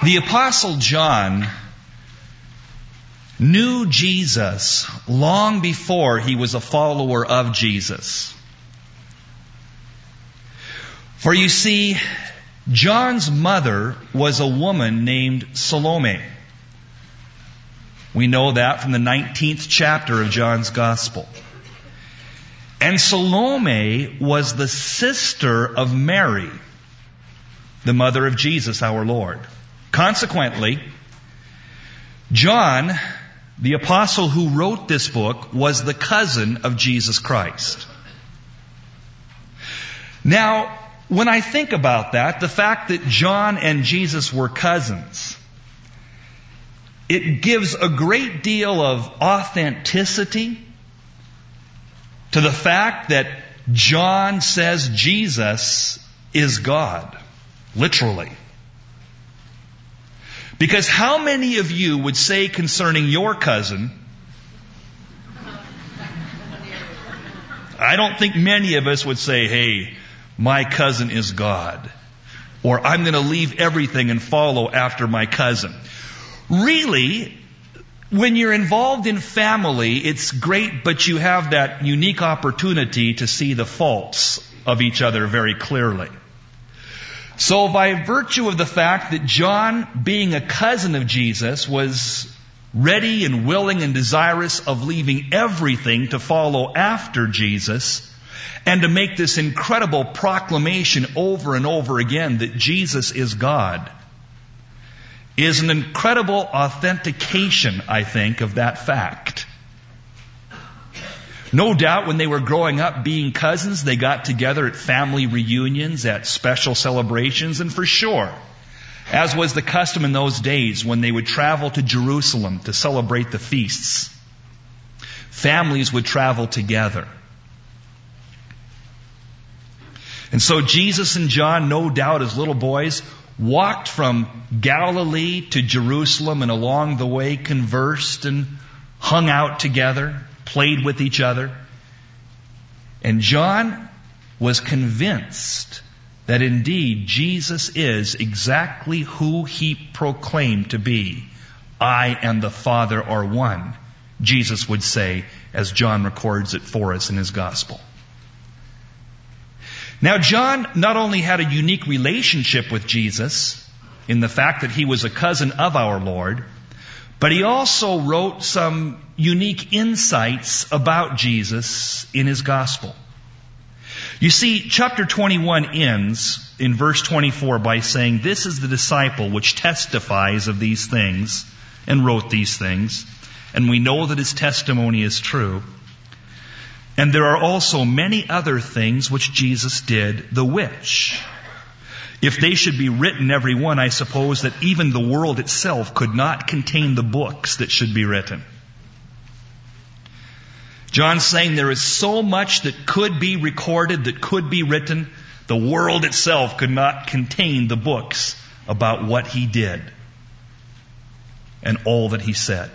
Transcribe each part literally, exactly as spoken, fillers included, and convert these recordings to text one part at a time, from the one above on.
The Apostle John knew Jesus long before he was a follower of Jesus. For you see, John's mother was a woman named Salome. We know that from the nineteenth chapter of John's Gospel. And Salome was the sister of Mary, the mother of Jesus, our Lord. Consequently, John, the apostle who wrote this book, was the cousin of Jesus Christ. Now, when I think about that, the fact that John and Jesus were cousins, it gives a great deal of authenticity to the fact that John says Jesus is God, literally. Because how many of you would say concerning your cousin, I don't think many of us would say, hey, my cousin is God, or I'm going to leave everything and follow after my cousin. Really, when you're involved in family, it's great, but you have that unique opportunity to see the faults of each other very clearly. So by virtue of the fact that John, being a cousin of Jesus, was ready and willing and desirous of leaving everything to follow after Jesus, and to make this incredible proclamation over and over again that Jesus is God, is an incredible authentication, I think, of that fact. No doubt when they were growing up being cousins, they got together at family reunions, at special celebrations, and for sure, as was the custom in those days when they would travel to Jerusalem to celebrate the feasts, families would travel together. And so Jesus and John, no doubt as little boys, walked from Galilee to Jerusalem and along the way conversed and hung out together, played with each other. And John was convinced that indeed Jesus is exactly who he proclaimed to be. I and the Father are one, Jesus would say, as John records it for us in his gospel. Now, John not only had a unique relationship with Jesus in the fact that he was a cousin of our Lord, but he also wrote some unique insights about Jesus in his gospel. You see, chapter twenty-one ends in verse twenty-four by saying, "This is the disciple which testifies of these things and wrote these things, and we know that his testimony is true. And there are also many other things which Jesus did, the which, if they should be written every one, I suppose that even the world itself could not contain the books that should be written." John's saying there is so much that could be recorded, that could be written. The world itself could not contain the books about what he did and all that he said.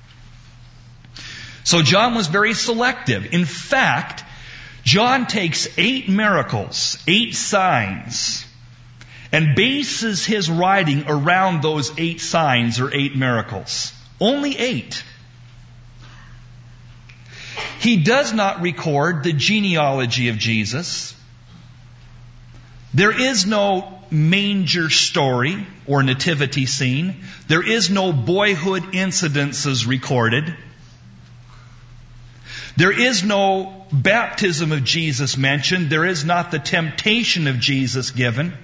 So John was very selective. In fact, John takes eight miracles, eight signs, and bases his writing around those eight signs or eight miracles. Only eight. He does not record the genealogy of Jesus. There is no manger story or nativity scene. There is no boyhood incidences recorded. There is no baptism of Jesus mentioned. There is not the temptation of Jesus given.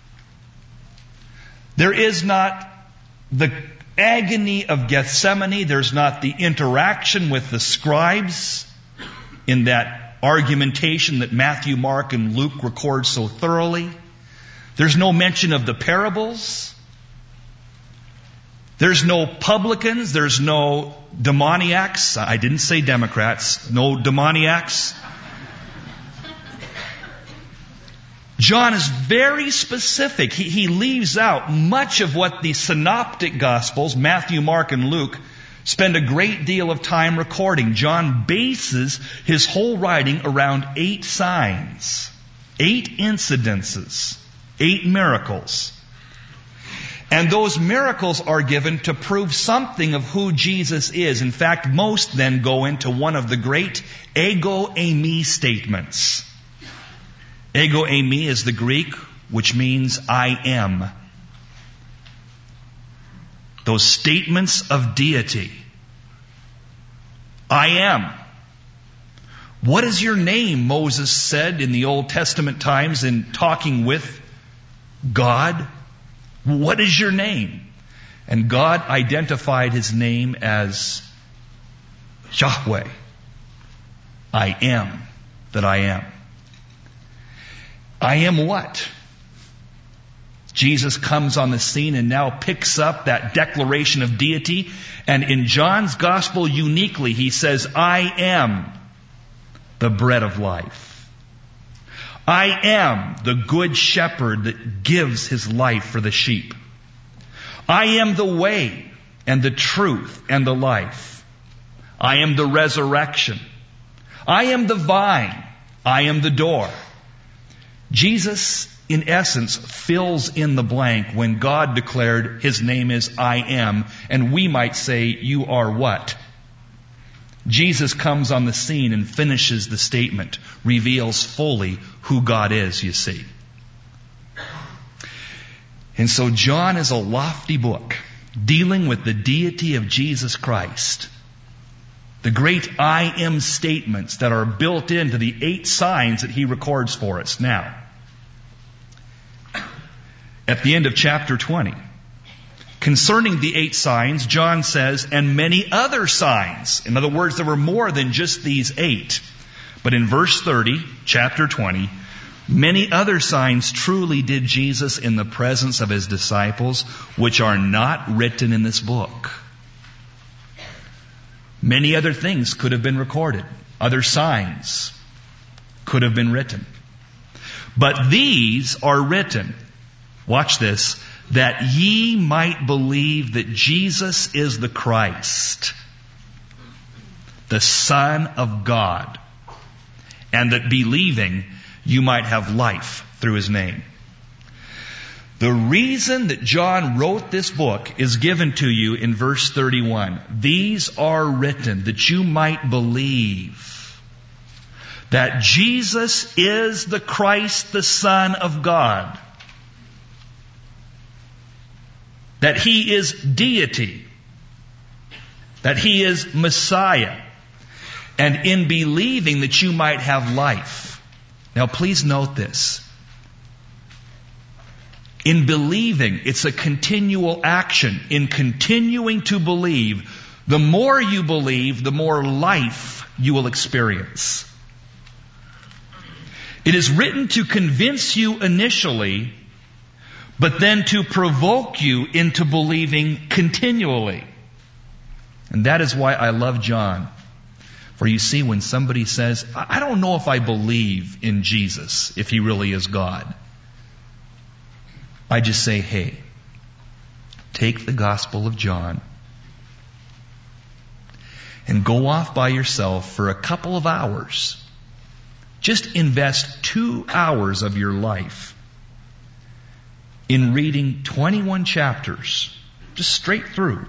There is not the agony of Gethsemane. There's not the interaction with the scribes in that argumentation that Matthew, Mark, and Luke record so thoroughly. There's no mention of the parables. There's no publicans. There's no demoniacs. I didn't say Democrats. No demoniacs. John is very specific. He, he leaves out much of what the synoptic Gospels, Matthew, Mark, and Luke, spend a great deal of time recording. John bases his whole writing around eight signs, eight incidences, eight miracles. And those miracles are given to prove something of who Jesus is. In fact, most then go into one of the great ego eimi statements. Ego eimi is the Greek, which means I am. Those statements of deity. I am. What is your name? Moses said in the Old Testament times in talking with God. What is your name? And God identified his name as Yahweh. I am that I am. I am what? Jesus comes on the scene and now picks up that declaration of deity. And in John's gospel uniquely, he says, I am the bread of life. I am the good shepherd that gives his life for the sheep. I am the way and the truth and the life. I am the resurrection. I am the vine. I am the door. Jesus, in essence, fills in the blank when God declared his name is I am, and we might say, you are what? Jesus comes on the scene and finishes the statement, reveals fully who God is, you see. And so John is a lofty book dealing with the deity of Jesus Christ. The great I am statements that are built into the eight signs that he records for us. Now, at the end of chapter twenty, concerning the eight signs, John says, and many other signs. In other words, there were more than just these eight. But in verse thirty, chapter twenty, many other signs truly did Jesus in the presence of his disciples, which are not written in this book. Many other things could have been recorded. Other signs could have been written. But these are written, watch this, that ye might believe that Jesus is the Christ, the Son of God, and that believing you might have life through his name. The reason that John wrote this book is given to you in verse thirty-one. These are written that you might believe that Jesus is the Christ, the Son of God. That he is deity. That he is Messiah. And in believing that you might have life. Now please note this. In believing, it's a continual action. In continuing to believe, the more you believe, the more life you will experience. It is written to convince you initially, but then to provoke you into believing continually. And that is why I love John. For you see, when somebody says, I don't know if I believe in Jesus, if he really is God, I just say, hey, take the Gospel of John and go off by yourself for a couple of hours. Just invest two hours of your life in reading twenty-one chapters, just straight through.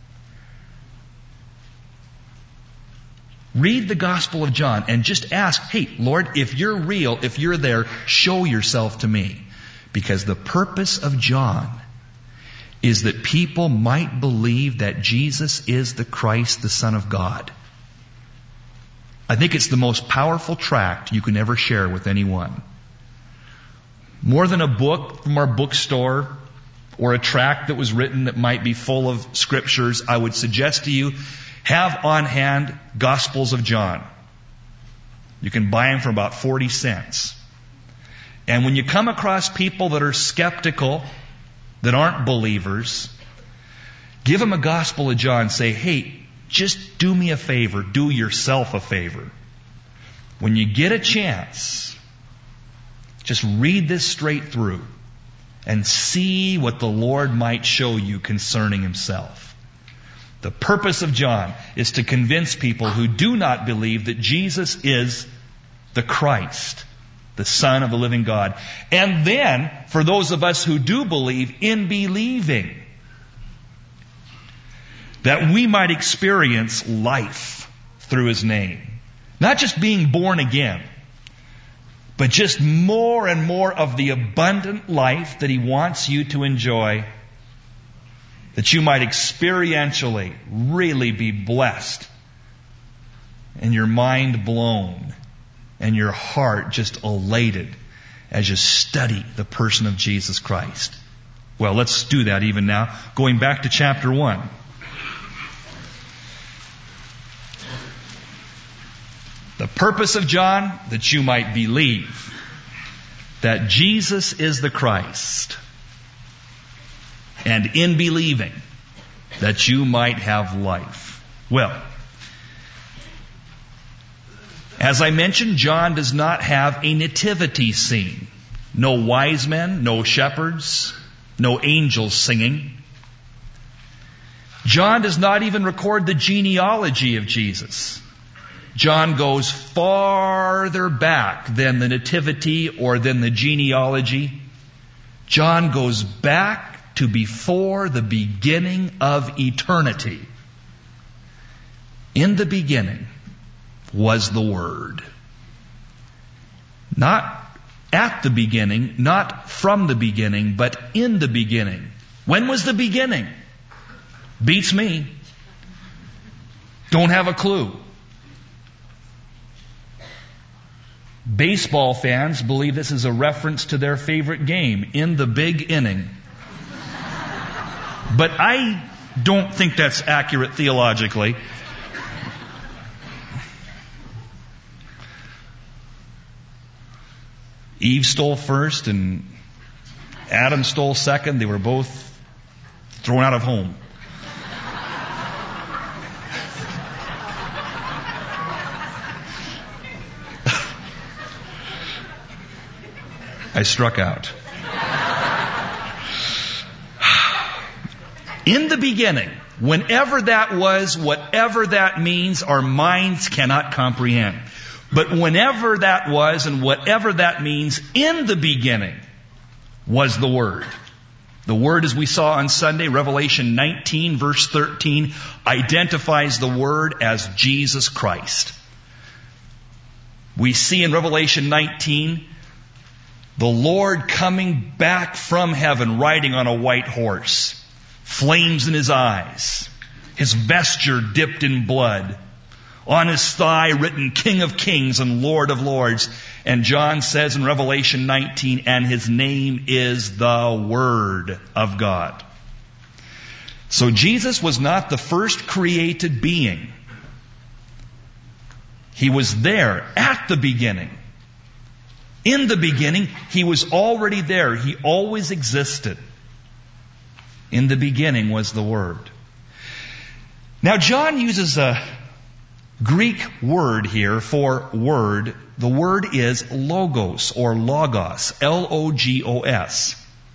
Read the Gospel of John and just ask, hey, Lord, if you're real, if you're there, show yourself to me. Because the purpose of John is that people might believe that Jesus is the Christ, the Son of God. I think it's the most powerful tract you can ever share with anyone. More than a book from our bookstore or a tract that was written that might be full of scriptures, I would suggest to you, have on hand Gospels of John. You can buy them for about forty cents. And when you come across people that are skeptical, that aren't believers, give them a Gospel of John. Say, hey, just do me a favor. Do yourself a favor. When you get a chance, just read this straight through and see what the Lord might show you concerning himself. The purpose of John is to convince people who do not believe that Jesus is the Christ, the the Son of the living God. And then, for those of us who do believe, in believing, that we might experience life through His name. Not just being born again, but just more and more of the abundant life that He wants you to enjoy, that you might experientially really be blessed and your mind blown and your heart just elated as you study the person of Jesus Christ. Well, let's do that even now. Going back to chapter one. The purpose of John, that you might believe that Jesus is the Christ. And in believing, that you might have life. Well, as I mentioned, John does not have a nativity scene. No wise men, no shepherds, no angels singing. John does not even record the genealogy of Jesus. John goes farther back than the nativity or than the genealogy. John goes back to before the beginning of eternity. In the beginning was the Word. Not at the beginning, not from the beginning, but in the beginning. When was the beginning? Beats me. Don't have a clue. Baseball fans believe this is a reference to their favorite game, In the Big Inning. But I don't think that's accurate theologically. Eve stole first and Adam stole second. They were both thrown out of home. I struck out. In the beginning, whenever that was, whatever that means, our minds cannot comprehend. But whenever that was and whatever that means, in the beginning was the Word. The Word, as we saw on Sunday, Revelation nineteen, verse thirteen, identifies the Word as Jesus Christ. We see in Revelation nineteen the Lord coming back from heaven riding on a white horse, flames in His eyes, His vesture dipped in blood, on His thigh written King of Kings and Lord of Lords. And John says in Revelation nineteen, and His name is the Word of God. So Jesus was not the first created being. He was there at the beginning. In the beginning, He was already there. He always existed. In the beginning was the Word. Now, John uses a Greek word here for word. The word is logos or logos, L O G O S.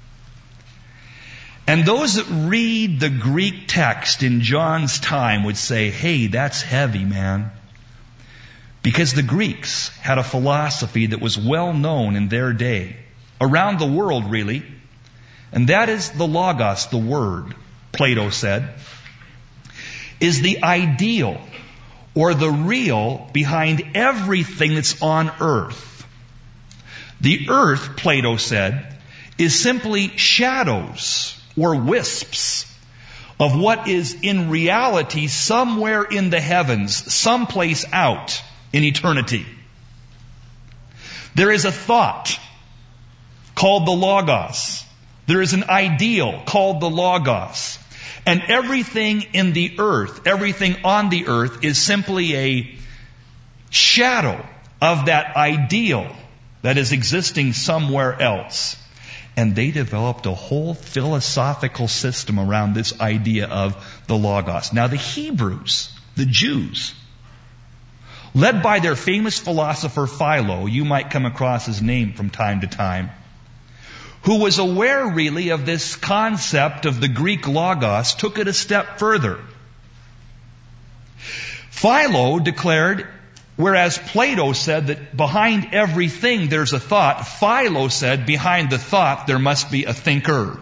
And those that read the Greek text in John's time would say, hey, that's heavy, man. Because the Greeks had a philosophy that was well known in their day, around the world really, and that is the logos, the word, Plato said, is the ideal or the real behind everything that's on earth. The earth, Plato said, is simply shadows or wisps of what is in reality somewhere in the heavens, someplace out in eternity. There is a thought called the logos. There is an ideal called the logos. And everything in the earth, everything on the earth is simply a shadow of that ideal that is existing somewhere else. And they developed a whole philosophical system around this idea of the logos. Now the Hebrews, the Jews, led by their famous philosopher Philo, you might come across his name from time to time, who was aware really of this concept of the Greek logos, took it a step further. Philo declared Whereas Plato said that behind everything there's a thought, Philo said behind the thought there must be a thinker.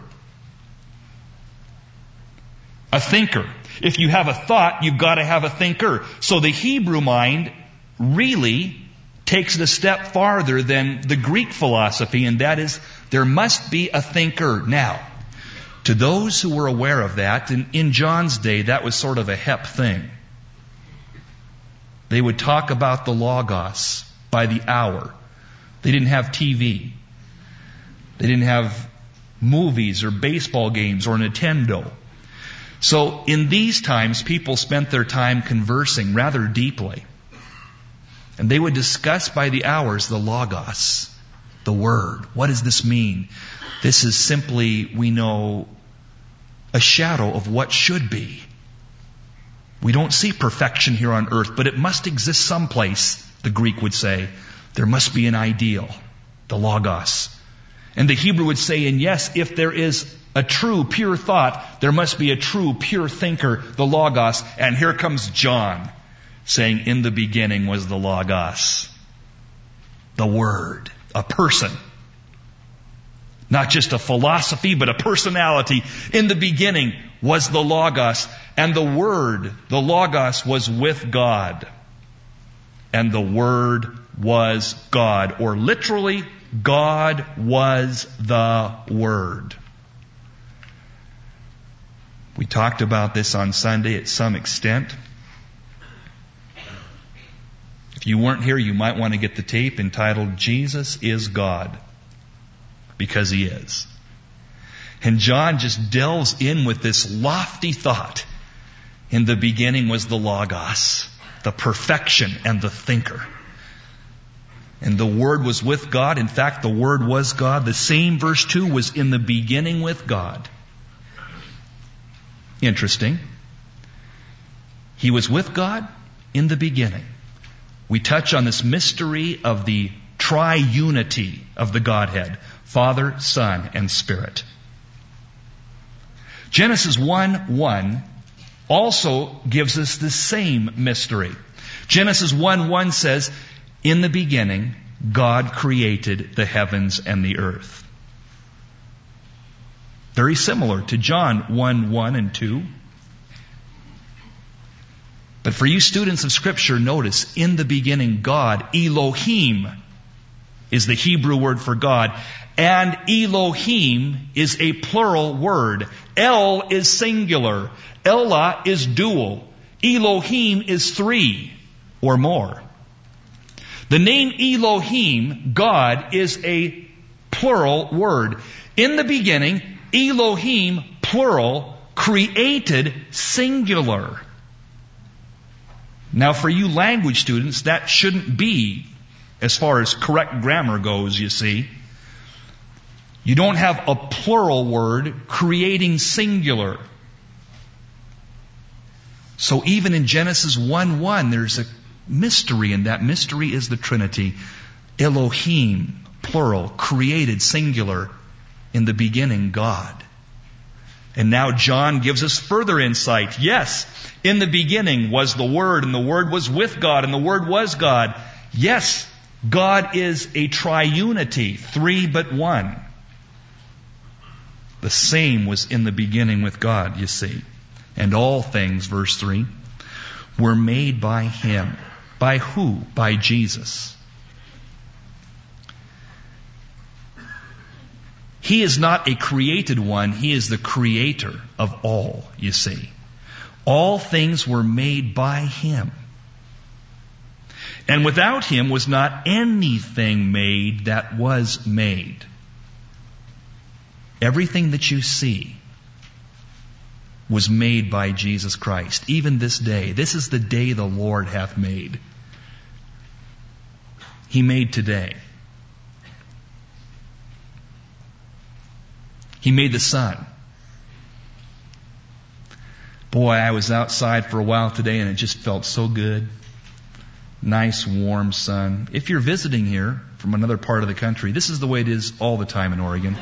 A thinker. If you have a thought, you've got to have a thinker. So the Hebrew mind really takes it a step farther than the Greek philosophy, and that is there must be a thinker. Now, to those who were aware of that, in, in John's day, that was sort of a hep thing. They would talk about the Logos by the hour. They didn't have T V. They didn't have movies or baseball games or Nintendo. So in these times, people spent their time conversing rather deeply. And they would discuss by the hours the Logos, the Word. What does this mean? This is simply, we know, a shadow of what should be. We don't see perfection here on earth, but it must exist someplace, the Greek would say. There must be an ideal, the Logos. And the Hebrew would say, and yes, if there is a true, pure thought, there must be a true, pure thinker, the Logos. And here comes John saying, in the beginning was the Logos, the Word, a person. Not just a philosophy, but a personality. In the beginning was the Logos, and the Word, the Logos, was with God. And the Word was God. Or literally, God was the Word. We talked about this on Sunday at some extent. If you weren't here, you might want to get the tape entitled, Jesus is God. Because He is. And John just delves in with this lofty thought. In the beginning was the Logos, the perfection and the thinker. And the Word was with God. In fact, the Word was God. The same verse two was in the beginning with God. Interesting. He was with God in the beginning. We touch on this mystery of the triunity of the Godhead, Father, Son, and Spirit. Genesis one one also gives us the same mystery. Genesis one one says, in the beginning, God created the heavens and the earth. Very similar to John one one and two. But for you students of Scripture, notice, in the beginning, God, Elohim, is the Hebrew word for God. And Elohim is a plural word. El is singular. Ella is dual. Elohim is three or more. The name Elohim, God, is a plural word. In the beginning, Elohim, plural, created singular. Now for you language students, that shouldn't be as far as correct grammar goes, you see. You don't have a plural word creating singular. So even in Genesis one one, there's a mystery, and that mystery is the Trinity. Elohim, plural, created singular, in the beginning, God. And now John gives us further insight. Yes, in the beginning was the Word, and the Word was with God, and the Word was God. Yes, God is a triunity, three but one. The same was in the beginning with God, you see. And all things, verse three, were made by Him. By who? By Jesus. He is not a created one. He is the creator of all, you see. All things were made by Him. And without Him was not anything made that was made. Everything that you see was made by Jesus Christ. Even this day. This is the day the Lord hath made. He made today. He made the sun. Boy, I was outside for a while today and it just felt so good. Nice, warm sun. If you're visiting here from another part of the country, this is the way it is all the time in Oregon.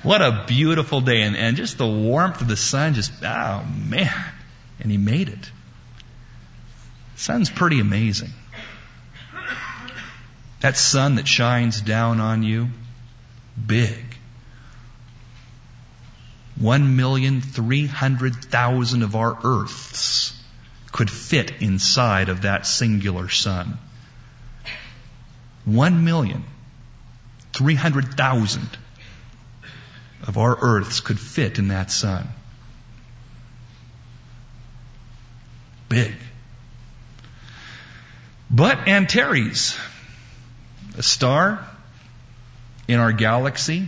What a beautiful day. And, and just the warmth of the sun, just, oh man. And he made it. Sun's pretty amazing. That sun that shines down on you, big. One million three hundred thousand of our Earths could fit inside of that singular sun. One million three hundred thousand of our Earths could fit in that sun. Big. But Antares, a star in our galaxy,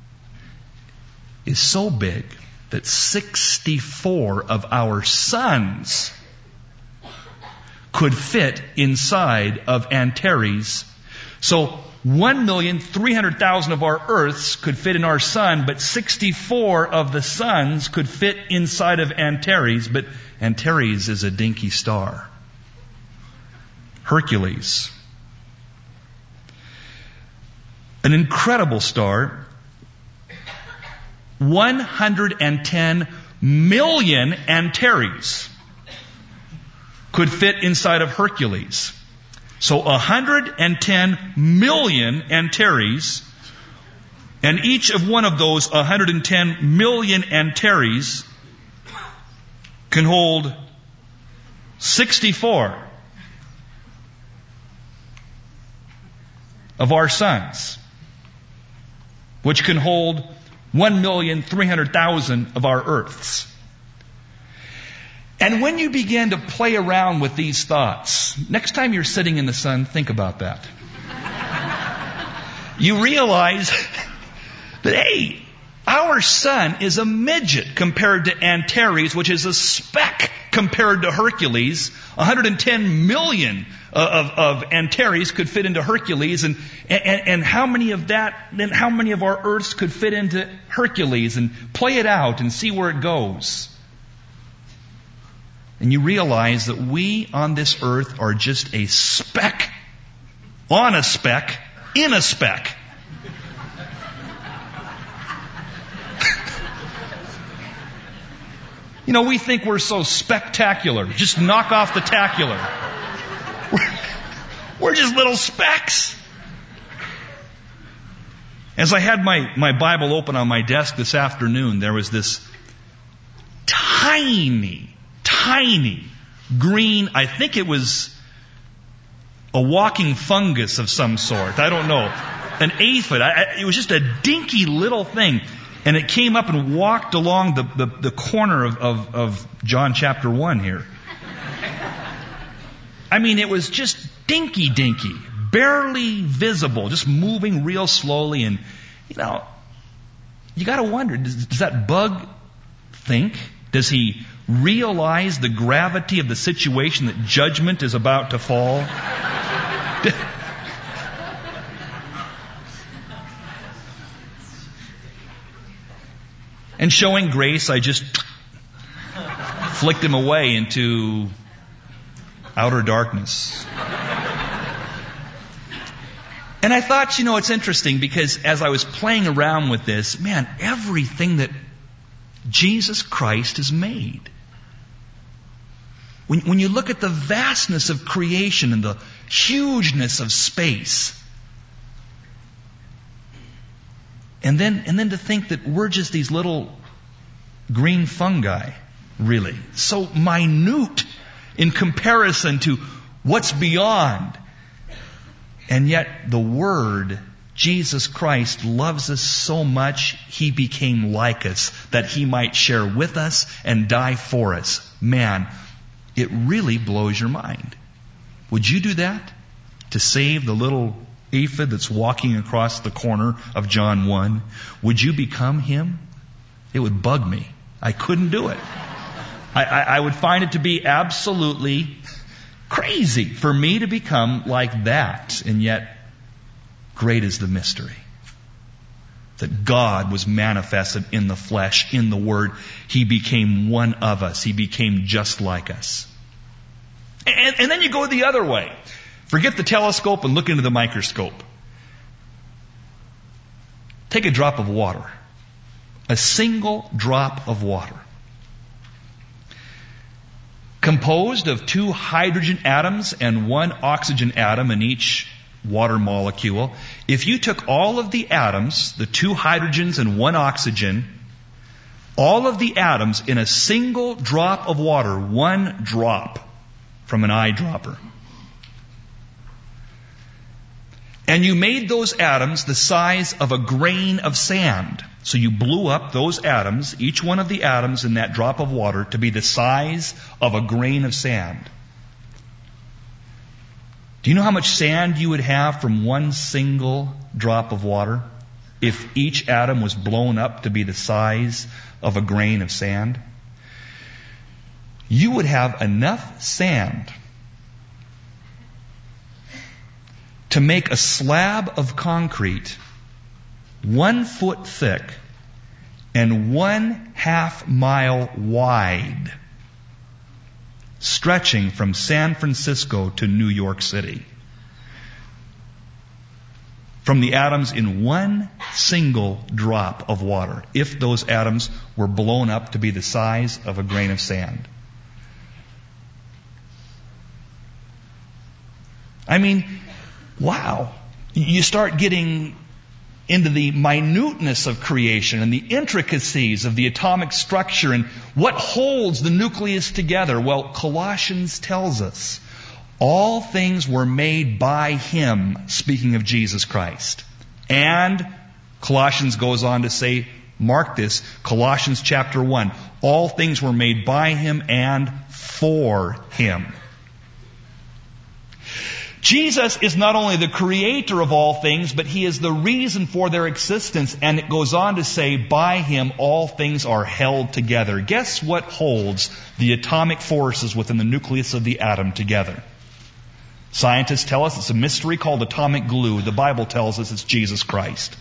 is so big that sixty-four of our suns could fit inside of Antares. So one million three hundred thousand of our Earths could fit in our sun, but sixty-four of the suns could fit inside of Antares. But Antares is a dinky star. Hercules, an incredible star. one hundred ten million Antares could fit inside of Hercules. So one hundred ten million Antares, and each of one of those one hundred ten million Antares can hold sixty-four of our suns, which can hold one million three hundred thousand of our Earths. And when you begin to play around with these thoughts, next time you're sitting in the sun, think about that. You realize that, hey, our sun is a midget compared to Antares, which is a speck compared to Hercules. one hundred ten million of, of Antares could fit into Hercules, and, and, and how many of that, then how many of our Earths could fit into Hercules? And play it out and see where it goes. And you realize that we on this earth are just a speck on a speck in a speck. You know, we think we're so spectacular. Just knock off the tacular. We're, we're just little specks. As I had my, my Bible open on my desk this afternoon, there was this tiny, tiny green, I think it was a walking fungus of some sort. I don't know. An aphid. I, I, it was just a dinky little thing. And it came up and walked along the, the, the corner of, of, of John chapter one here. I mean, it was just dinky dinky, barely visible, just moving real slowly. And, you know, you got to wonder, does, does that bug think? Does he realize the gravity of the situation, that judgment is about to fall? And showing grace, I just flicked him away into outer darkness. And I thought, you know, it's interesting because as I was playing around with this, man, everything that Jesus Christ has made. When, when you look at the vastness of creation and the hugeness of space, And then, and then to think that we're just these little green fungi, really. So minute in comparison to what's beyond. And yet the Word, Jesus Christ, loves us so much, He became like us, that He might share with us and die for us. Man, it really blows your mind. Would you do that? To save the little aphid that's walking across the corner of John one, would you become him? It would bug me. I couldn't do it. I, I, I would find it to be absolutely crazy for me to become like that. And yet, great is the mystery. That God was manifested in the flesh, in the Word. He became one of us. He became just like us. And, and then you go the other way. Forget the telescope and look into the microscope. Take a drop of water. A single drop of water. Composed of two hydrogen atoms and one oxygen atom in each water molecule. If you took all of the atoms, the two hydrogens and one oxygen, all of the atoms in a single drop of water, one drop from an eyedropper, and you made those atoms the size of a grain of sand. So you blew up those atoms, each one of the atoms in that drop of water, to be the size of a grain of sand. Do you know how much sand you would have from one single drop of water if each atom was blown up to be the size of a grain of sand? You would have enough sand to make a slab of concrete one foot thick and one half mile wide, stretching from San Francisco to New York City. From the atoms in one single drop of water, if those atoms were blown up to be the size of a grain of sand. I mean, wow. You start getting into the minuteness of creation and the intricacies of the atomic structure and what holds the nucleus together. Well, Colossians tells us all things were made by Him, speaking of Jesus Christ. And Colossians goes on to say, mark this, Colossians chapter one, all things were made by Him and for Him. Jesus is not only the creator of all things, but He is the reason for their existence. And it goes on to say, by Him all things are held together. Guess what holds the atomic forces within the nucleus of the atom together? Scientists tell us it's a mystery called atomic glue. The Bible tells us it's Jesus Christ.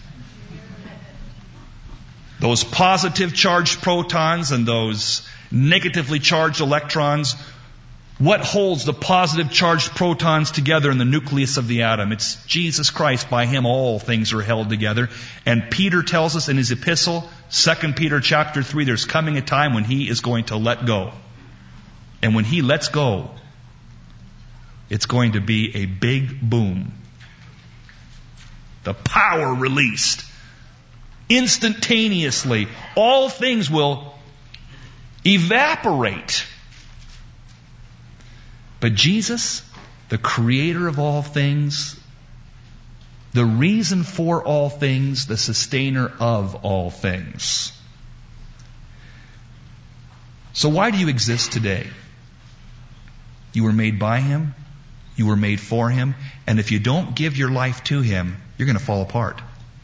Those positive charged protons and those negatively charged electrons, what holds the positive charged protons together in the nucleus of the atom? It's Jesus Christ. By Him all things are held together. And Peter tells us in his epistle, Second Peter chapter three, there's coming a time when He is going to let go. And when He lets go, it's going to be a big boom. The power released. Instantaneously. All things will evaporate. But Jesus, the creator of all things, the reason for all things, the sustainer of all things. So why do you exist today? You were made by Him. You were made for Him. And if you don't give your life to Him, you're going to fall apart.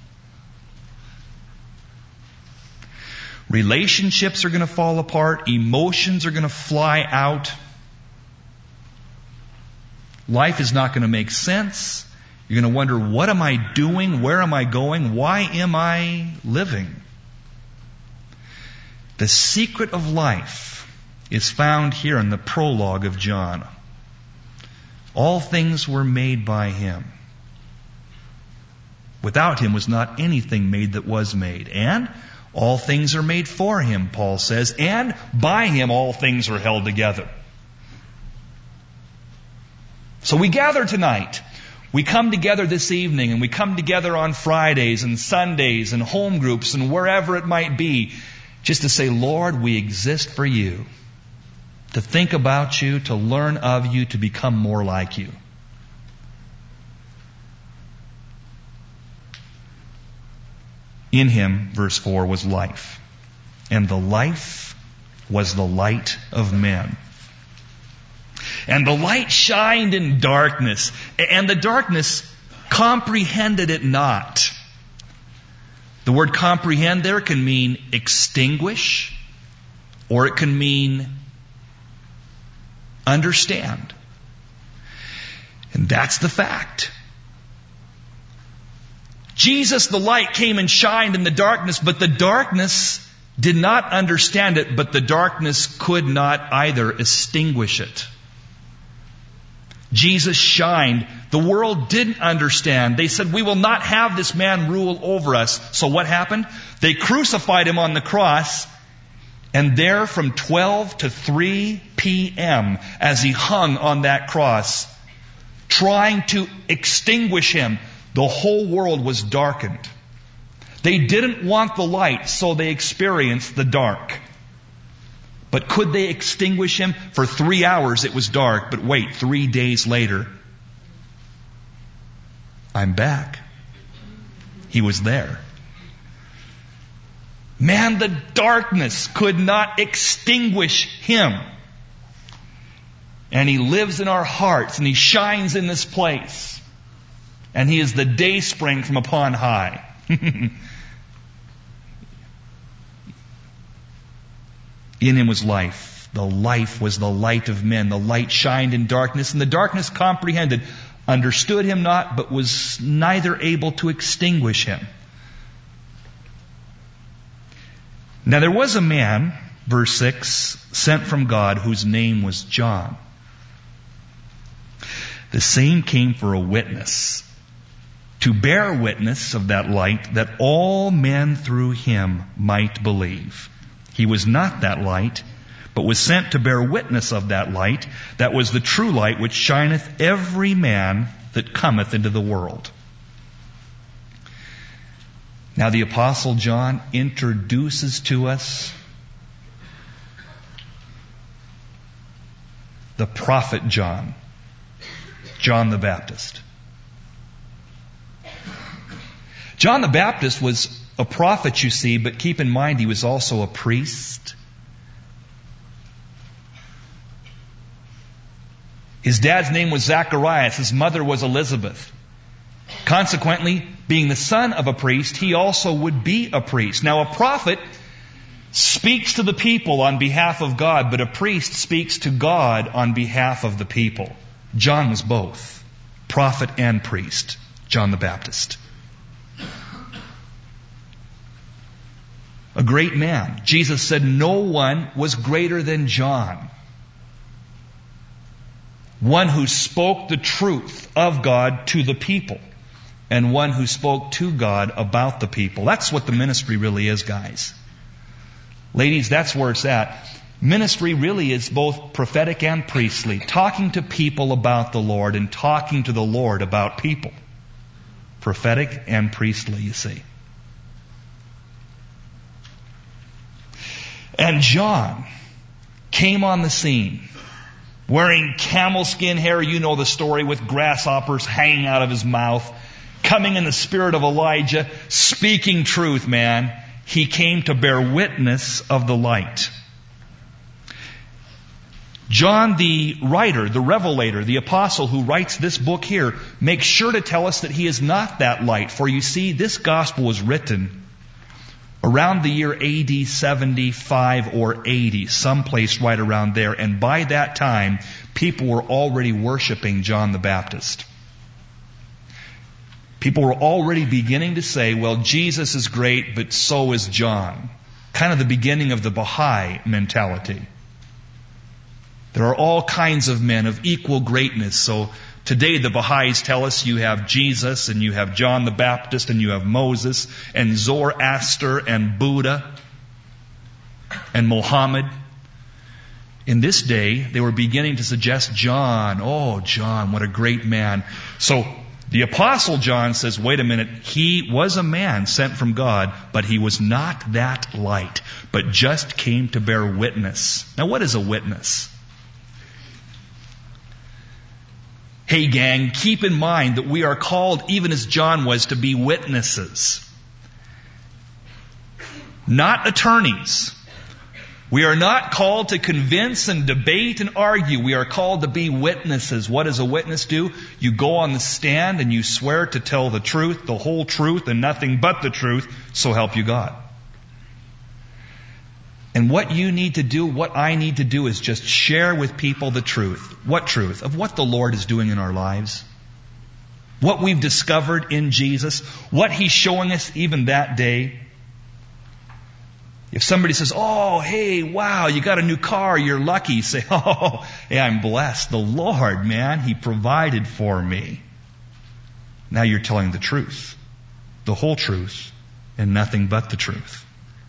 Relationships are going to fall apart. Emotions are going to fly out. Life is not going to make sense. You're going to wonder, what am I doing? Where am I going? Why am I living? The secret of life is found here in the prologue of John. All things were made by Him. Without Him was not anything made that was made. And all things are made for Him, Paul says. And by Him all things are held together. So we gather tonight. We come together this evening, and we come together on Fridays and Sundays and home groups and wherever it might be, just to say, Lord, we exist for You. To think about You, to learn of You, to become more like You. In Him, verse four, was life. And the life was the light of men. And the light shined in darkness, and the darkness comprehended it not. The word comprehend there can mean extinguish, or it can mean understand. And that's the fact. Jesus, the light, came and shined in the darkness, but the darkness did not understand it, but the darkness could not either extinguish it. Jesus shined. The world didn't understand. They said, we will not have this man rule over us. So what happened? They crucified him on the cross. And there from twelve to three p.m. as he hung on that cross, trying to extinguish him, the whole world was darkened. They didn't want the light, so they experienced the dark. But could they extinguish him? For three hours it was dark, but wait, three days later, I'm back. He was there. Man, the darkness could not extinguish him. And he lives in our hearts, and he shines in this place. And he is the dayspring from upon high. In him was life. The life was the light of men. The light shined in darkness, and the darkness comprehended, understood him not, but was neither able to extinguish him. Now there was a man, verse six, sent from God, whose name was John. The same came for a witness, to bear witness of that light, that all men through him might believe. He was not that light, but was sent to bear witness of that light, that was the true light, which shineth every man that cometh into the world. Now the Apostle John introduces to us the prophet John, John the Baptist. John the Baptist was a prophet, you see, but keep in mind he was also a priest. His dad's name was Zacharias. His mother was Elizabeth. Consequently, being the son of a priest, he also would be a priest. Now, a prophet speaks to the people on behalf of God, but a priest speaks to God on behalf of the people. John was both, prophet and priest, John the Baptist. A great man. Jesus said no one was greater than John. One who spoke the truth of God to the people, and one who spoke to God about the people. That's what the ministry really is, guys. Ladies, that's where it's at. Ministry really is both prophetic and priestly. Talking to people about the Lord and talking to the Lord about people. Prophetic and priestly, you see. And John came on the scene wearing camel skin hair. You know the story, with grasshoppers hanging out of his mouth. Coming in the spirit of Elijah, speaking truth, man. He came to bear witness of the light. John, the writer, the revelator, the apostle who writes this book here, makes sure to tell us that he is not that light. For you see, this gospel was written around the year A D seventy-five or eighty, someplace right around there. And by that time, people were already worshiping John the Baptist. People were already beginning to say, well, Jesus is great, but so is John. Kind of the beginning of the Baha'i mentality. There are all kinds of men of equal greatness. So today the Baha'is tell us you have Jesus, and you have John the Baptist, and you have Moses, and Zoroaster, and Buddha, and Muhammad. In this day, they were beginning to suggest John. Oh, John, what a great man. So the Apostle John says, wait a minute, he was a man sent from God, but he was not that light, but just came to bear witness. Now, what is a witness? Hey gang, keep in mind that we are called, even as John was, to be witnesses. Not attorneys. We are not called to convince and debate and argue. We are called to be witnesses. What does a witness do? You go on the stand and you swear to tell the truth, the whole truth, and nothing but the truth, so help you God. And what you need to do, what I need to do, is just share with people the truth. What truth? Of what the Lord is doing in our lives. What we've discovered in Jesus. What He's showing us even that day. If somebody says, oh, hey, wow, you got a new car, you're lucky, say, oh, hey, I'm blessed. The Lord, man, He provided for me. Now you're telling the truth, the whole truth, and nothing but the truth.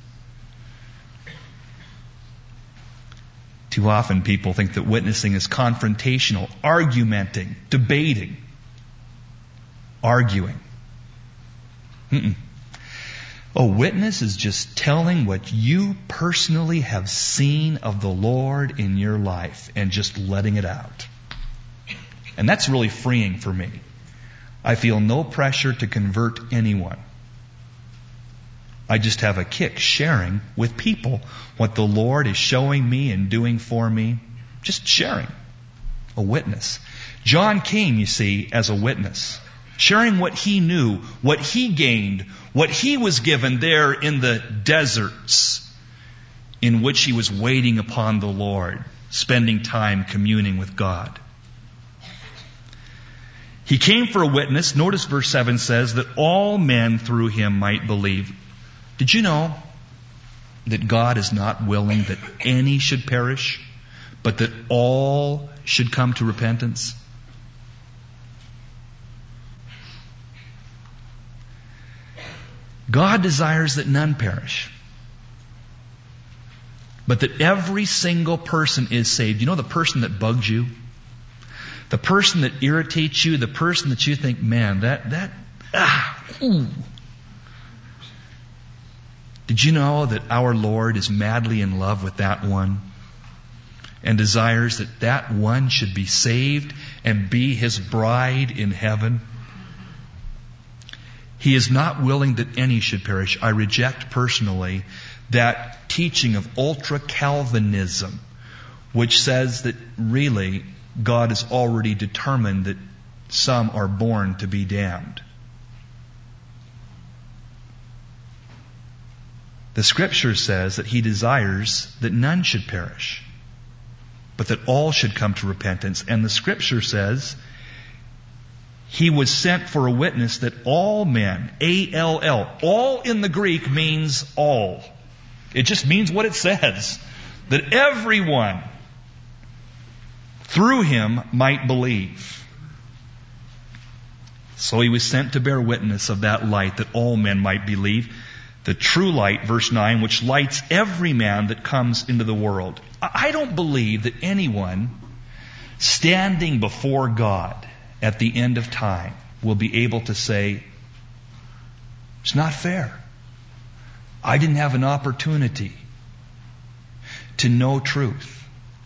Too often people think that witnessing is confrontational, argumenting, debating, arguing. Mm-mm. A witness is just telling what you personally have seen of the Lord in your life and just letting it out. And that's really freeing for me. I feel no pressure to convert anyone. I just have a kick sharing with people what the Lord is showing me and doing for me. Just sharing. A witness. John came, you see, as a witness. Sharing what he knew, what he gained, what he was given there in the deserts in which he was waiting upon the Lord, spending time communing with God. He came for a witness. Notice verse seven says that all men through him might believe. Did you know that God is not willing that any should perish, but that all should come to repentance? God desires that none perish, but that every single person is saved. You know the person that bugs you? The person that irritates you? The person that you think, man, that, that, ah, ooh. Did you know that our Lord is madly in love with that one and desires that that one should be saved and be His bride in heaven? He is not willing that any should perish. I reject personally that teaching of ultra-Calvinism, which says that really God has already determined that some are born to be damned. The Scripture says that He desires that none should perish, but that all should come to repentance. And the Scripture says He was sent for a witness that all men, A L L, all in the Greek means all. It just means what it says. That everyone through Him might believe. So He was sent to bear witness of that light, that all men might believe. The true light, verse nine, which lights every man that comes into the world. I don't believe that anyone standing before God at the end of time will be able to say, it's not fair. I didn't have an opportunity to know truth.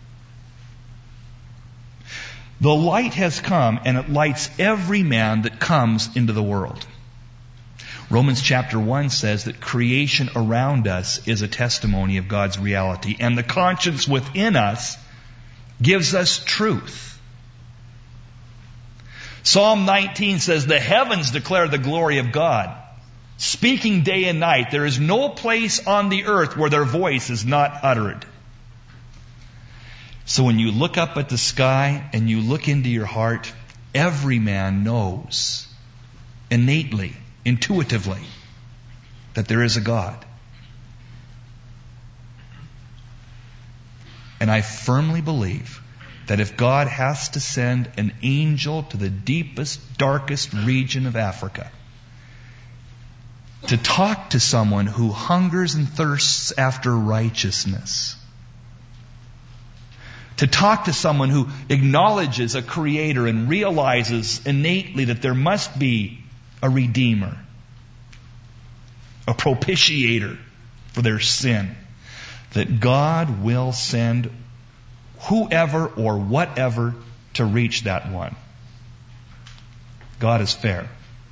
The light has come and it lights every man that comes into the world. Romans chapter one says that creation around us is a testimony of God's reality, and the conscience within us gives us truth. Psalm nineteen says, the heavens declare the glory of God, speaking day and night. There is no place on the earth where their voice is not uttered. So when you look up at the sky and you look into your heart, every man knows innately, intuitively, that there is a God. And I firmly believe that if God has to send an angel to the deepest, darkest region of Africa to talk to someone who hungers and thirsts after righteousness, to talk to someone who acknowledges a creator and realizes innately that there must be a redeemer, a propitiator for their sin, that God will send whoever or whatever to reach that one. God is fair.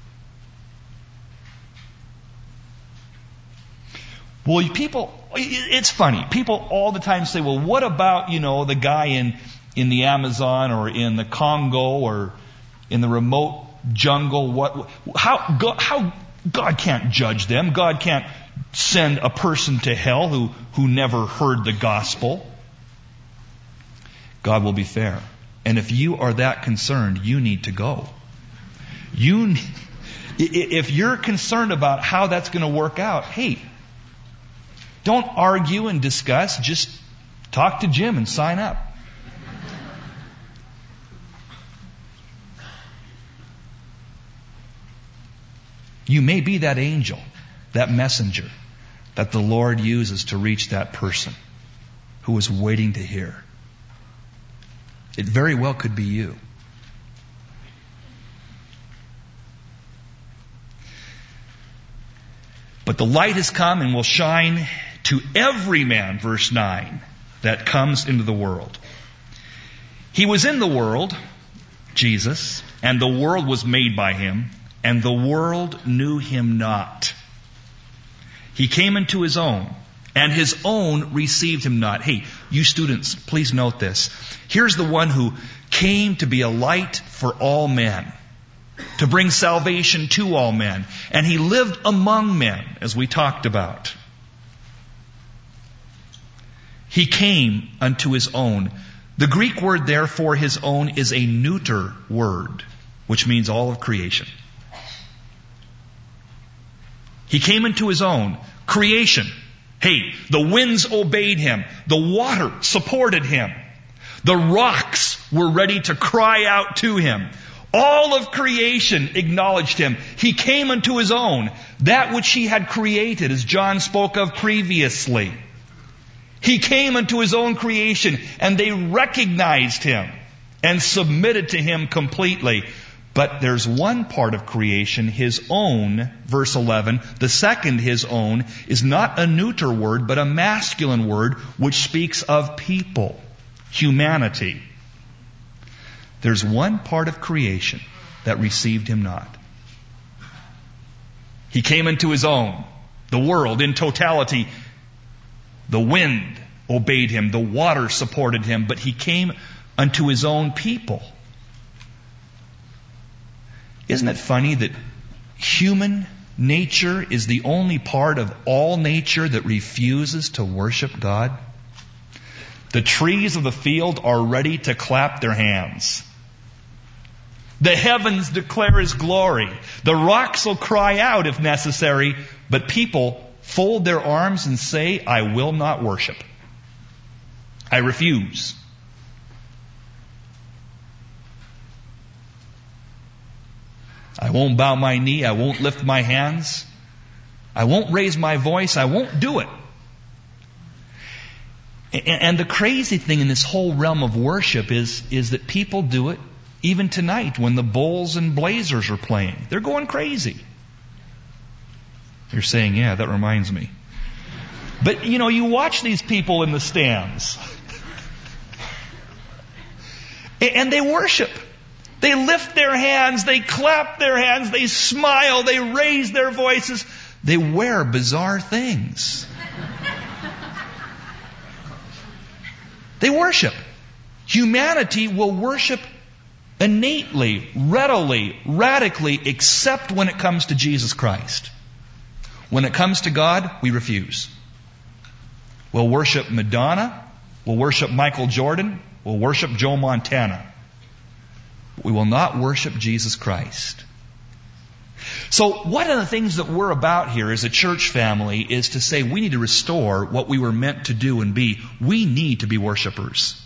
Well, people, it's funny. People all the time say, well, what about, you know, the guy in, in the Amazon or in the Congo or in the remote jungle? What, how, God, how, God can't judge them. God can't send a person to hell who, who never heard the gospel. God will be fair. And if you are that concerned, you need to go. You, if you're concerned about how that's going to work out, hey, Don't argue and discuss. Just talk to Jim and sign up. You may be that angel, that messenger that the Lord uses to reach that person who is waiting to hear. It very well could be you. But the light has come and will shine to every man, verse nine, that comes into the world. He was in the world, Jesus, and the world was made by him, and the world knew him not. He came into his own, and his own received him not. Hey, you students, please note this. Here's the one who came to be a light for all men, to bring salvation to all men. And he lived among men, as we talked about. He came unto his own. The Greek word there for his own is a neuter word, which means all of creation. He came into his own. Creation. Hey, the winds obeyed him. The water supported him. The rocks were ready to cry out to him. All of creation acknowledged him. He came unto his own, that which he had created, as John spoke of previously. He came unto his own creation, and they recognized him and submitted to him completely. But there's one part of creation, his own, verse eleven, the second, his own, is not a neuter word, but a masculine word, which speaks of people, humanity. There's one part of creation that received him not. He came into his own, the world in totality. The wind obeyed him, the water supported him, but he came unto his own people. Isn't it funny that human nature is the only part of all nature that refuses to worship God? The trees of the field are ready to clap their hands. The heavens declare his glory. The rocks will cry out if necessary, but people fold their arms and say, I will not worship. I refuse. I won't bow my knee. I won't lift my hands. I won't raise my voice. I won't do it. And the crazy thing in this whole realm of worship is, is that people do it even tonight when the Bulls and Blazers are playing. They're going crazy. You're saying, yeah, that reminds me. But, you know, you watch these people in the stands. And they worship. They lift their hands, they clap their hands, they smile, they raise their voices. They wear bizarre things. They worship. Humanity will worship innately, readily, radically, except when it comes to Jesus Christ. When it comes to God, we refuse. We'll worship Madonna, we'll worship Michael Jordan, we'll worship Joe Montana. We will not worship Jesus Christ. So one of the things that we're about here as a church family is to say we need to restore what we were meant to do and be. We need to be worshipers.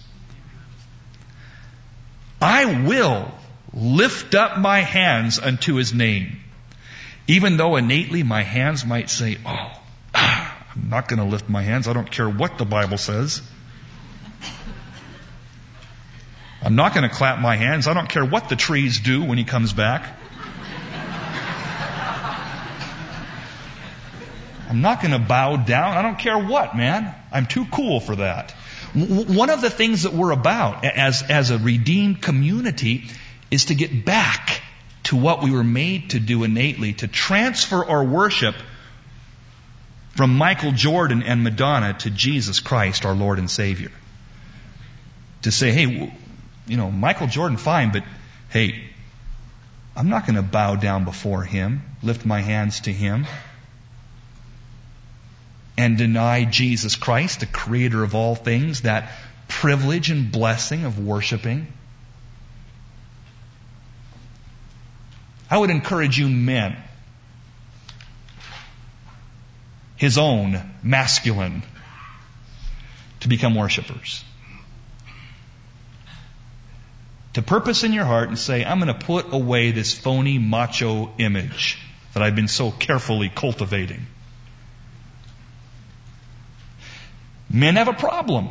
I will lift up my hands unto his name. Even though innately my hands might say, oh, I'm not going to lift my hands. I don't care what the Bible says. I'm not going to clap my hands. I don't care what the trees do when he comes back. I'm not going to bow down. I don't care what, man. I'm too cool for that. W- one of the things that we're about as, as a redeemed community is to get back to what we were made to do innately, to transfer our worship from Michael Jordan and Madonna to Jesus Christ, our Lord and Savior. To say, hey, you know, Michael Jordan, fine, but hey, I'm not going to bow down before him, lift my hands to him, and deny Jesus Christ, the creator of all things, that privilege and blessing of worshiping. I would encourage you men his own masculine to become worshipers. To purpose in your heart and say, I'm going to put away this phony macho image that I've been so carefully cultivating. Men have a problem.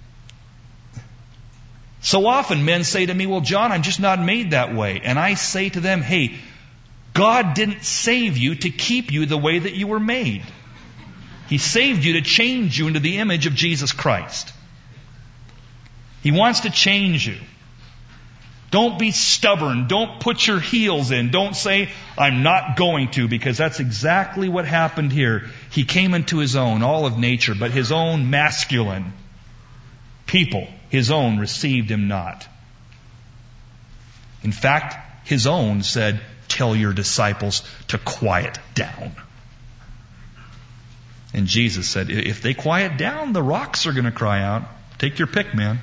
So often men say to me, well, John, I'm just not made that way. And I say to them, hey, God didn't save you to keep you the way that you were made. He saved you to change you into the image of Jesus Christ. He wants to change you. Don't be stubborn. Don't put your heels in. Don't say, I'm not going to, because that's exactly what happened here. He came into his own, all of nature, but his own masculine people, his own received him not. In fact, his own said, tell your disciples to quiet down. And Jesus said, if they quiet down, the rocks are going to cry out. Take your pick, man.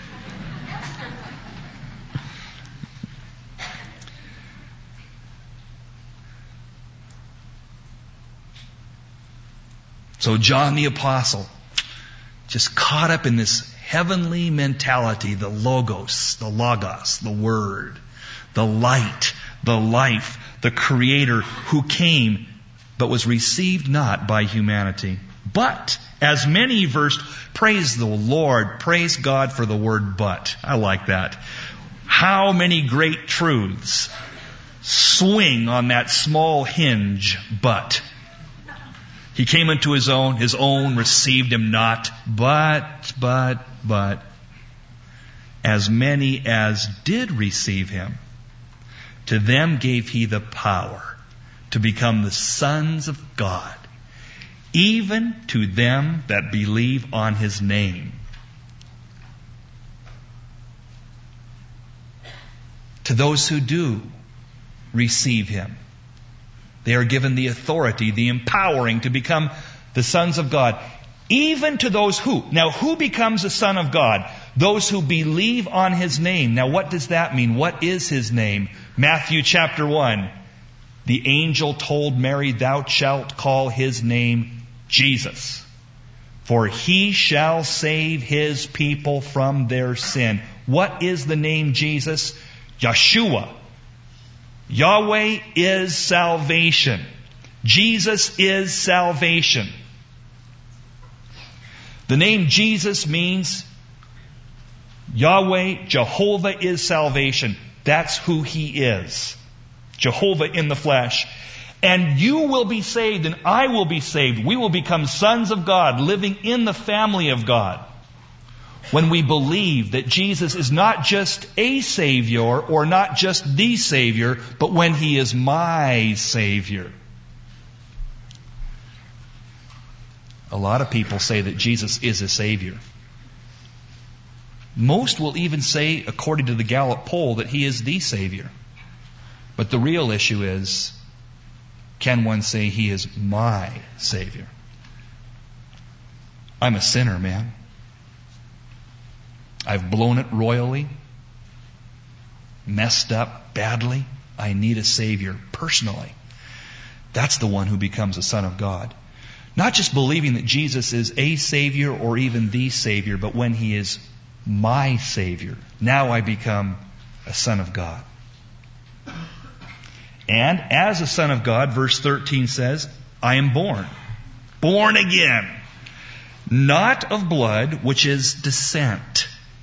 So John the Apostle, just caught up in this heavenly mentality, the logos, the logos, the word, the light, the life, the creator who came but was received not by humanity. But, as many versed, praise the Lord, praise God for the word but. I like that. How many great truths swing on that small hinge, but. He came into his own, his own received him not, but, but, but, as many as did receive him, to them gave he the power to become the sons of God, even to them that believe on his name. To those who do receive him, they are given the authority, the empowering to become the sons of God. Even to those who. Now, who becomes a son of God? Those who believe on his name. Now, what does that mean? What is his name? Matthew chapter one. The angel told Mary, thou shalt call his name Jesus, for he shall save his people from their sin. What is the name Jesus? Yeshua. Yahweh is salvation. Jesus is salvation. The name Jesus means Yahweh, Jehovah is salvation. That's who he is. Jehovah in the flesh. And you will be saved and I will be saved. We will become sons of God, living in the family of God, when we believe that Jesus is not just a Savior or not just the Savior, but when he is my Savior. A lot of people say that Jesus is a Savior. Most will even say, according to the Gallup poll, that he is the Savior. But the real issue is, can one say he is my Savior? I'm a sinner, man. I've blown it royally, messed up badly. I need a Savior personally. That's the one who becomes a son of God. Not just believing that Jesus is a Savior or even the Savior, but when he is my Savior, now I become a son of God. And as a son of God, verse thirteen says, I am born. Born again. Not of blood, which is descent.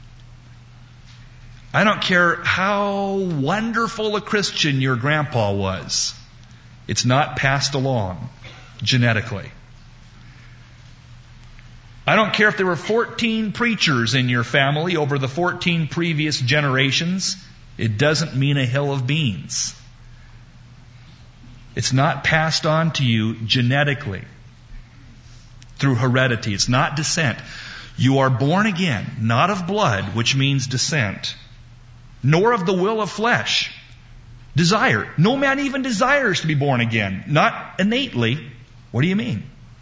I don't care how wonderful a Christian your grandpa was. It's not passed along genetically. I don't care if there were fourteen preachers in your family over the fourteen previous generations. It doesn't mean a hill of beans. It's not passed on to you genetically through heredity. It's not descent. You are born again, not of blood, which means descent, nor of the will of flesh. Desire. No man even desires to be born again. Not innately. What do you mean?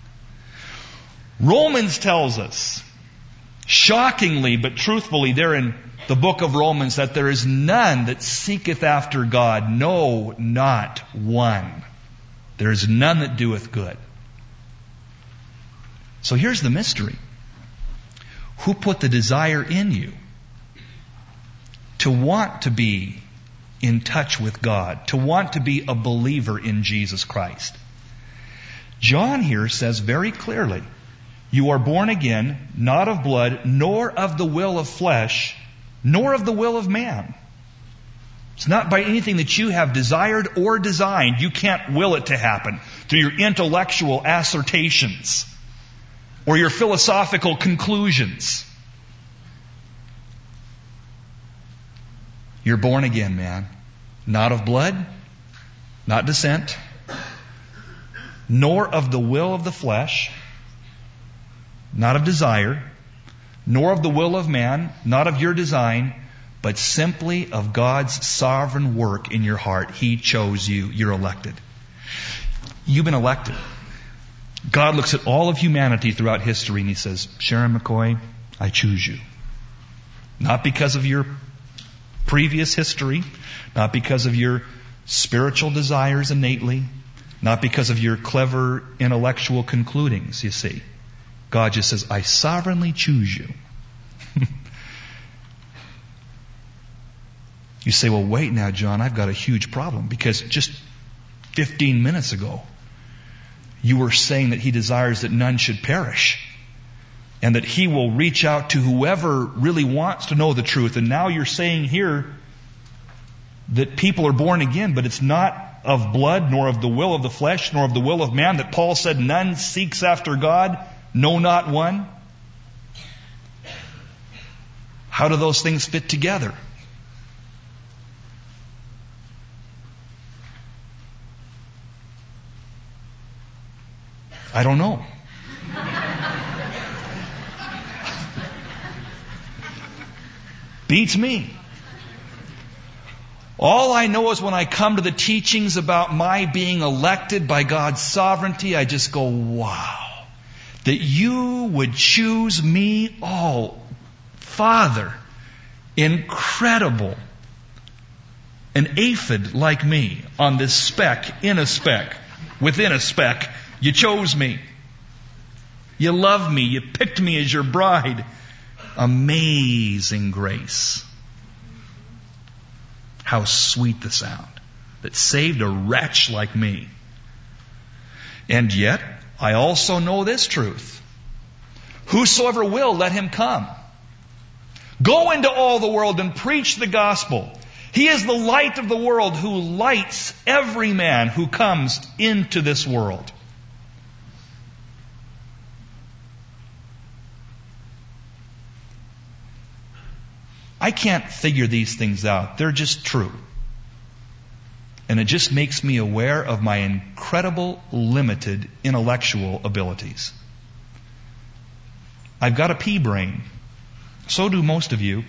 Romans tells us, shockingly but truthfully, there in the book of Romans, that there is none that seeketh after God. No, not one. There is none that doeth good. So here's the mystery. Who put the desire in you to want to be in touch with God, to want to be a believer in Jesus Christ? John here says very clearly, you are born again, not of blood, nor of the will of flesh, nor of the will of man. It's not by anything that you have desired or designed. You can't will it to happen through your intellectual assertions or your philosophical conclusions. You're born again, man. Not of blood, not descent, nor of the will of the flesh, not of desire, nor of the will of man, not of your design, but simply of God's sovereign work in your heart. He chose you. You're elected. You've been elected. God looks at all of humanity throughout history and He says, Sharon McCoy, I choose you. Not because of your previous history, not because of your spiritual desires innately, not because of your clever intellectual concludings, you see. God just says, I sovereignly choose you. You say, well, wait now, John, I've got a huge problem, because just fifteen minutes ago, you were saying that He desires that none should perish, and that He will reach out to whoever really wants to know the truth. And now you're saying here that people are born again, but it's not of blood, nor of the will of the flesh, nor of the will of man, that Paul said none seeks after God, no, not one. How do those things fit together? I don't know. Beats me. All I know is when I come to the teachings about my being elected by God's sovereignty, I just go, wow, that you would choose me. Oh, Father, incredible. An aphid like me on this speck, in a speck, within a speck. You chose me. You loved me. You picked me as your bride. Amazing grace. How sweet the sound that saved a wretch like me. And yet, I also know this truth. Whosoever will, let him come. Go into all the world and preach the gospel. He is the light of the world who lights every man who comes into this world. I can't figure these things out. They're just true. And it just makes me aware of my incredible, limited intellectual abilities. I've got a pea brain. So do most of you.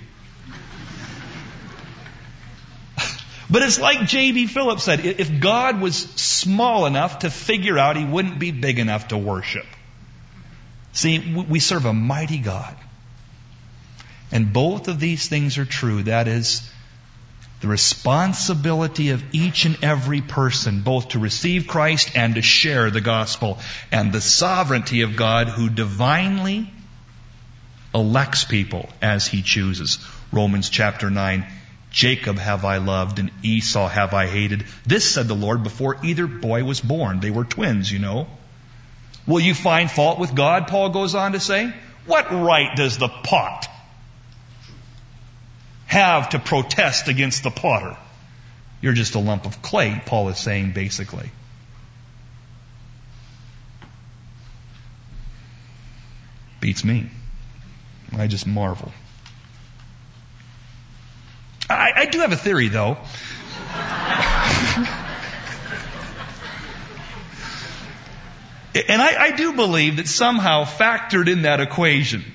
But it's like J B Phillips said, if God was small enough to figure out, He wouldn't be big enough to worship. See, we serve a mighty God. And both of these things are true. That is the responsibility of each and every person, both to receive Christ and to share the gospel. And the sovereignty of God who divinely elects people as He chooses. Romans chapter nine, Jacob have I loved and Esau have I hated. This said the Lord before either boy was born. They were twins, you know. Will you find fault with God, Paul goes on to say? What right does the pot have to protest against the potter? You're just a lump of clay, Paul is saying basically. Beats me. I just marvel. I, I do have a theory, though. And I, I do believe that somehow factored in that equation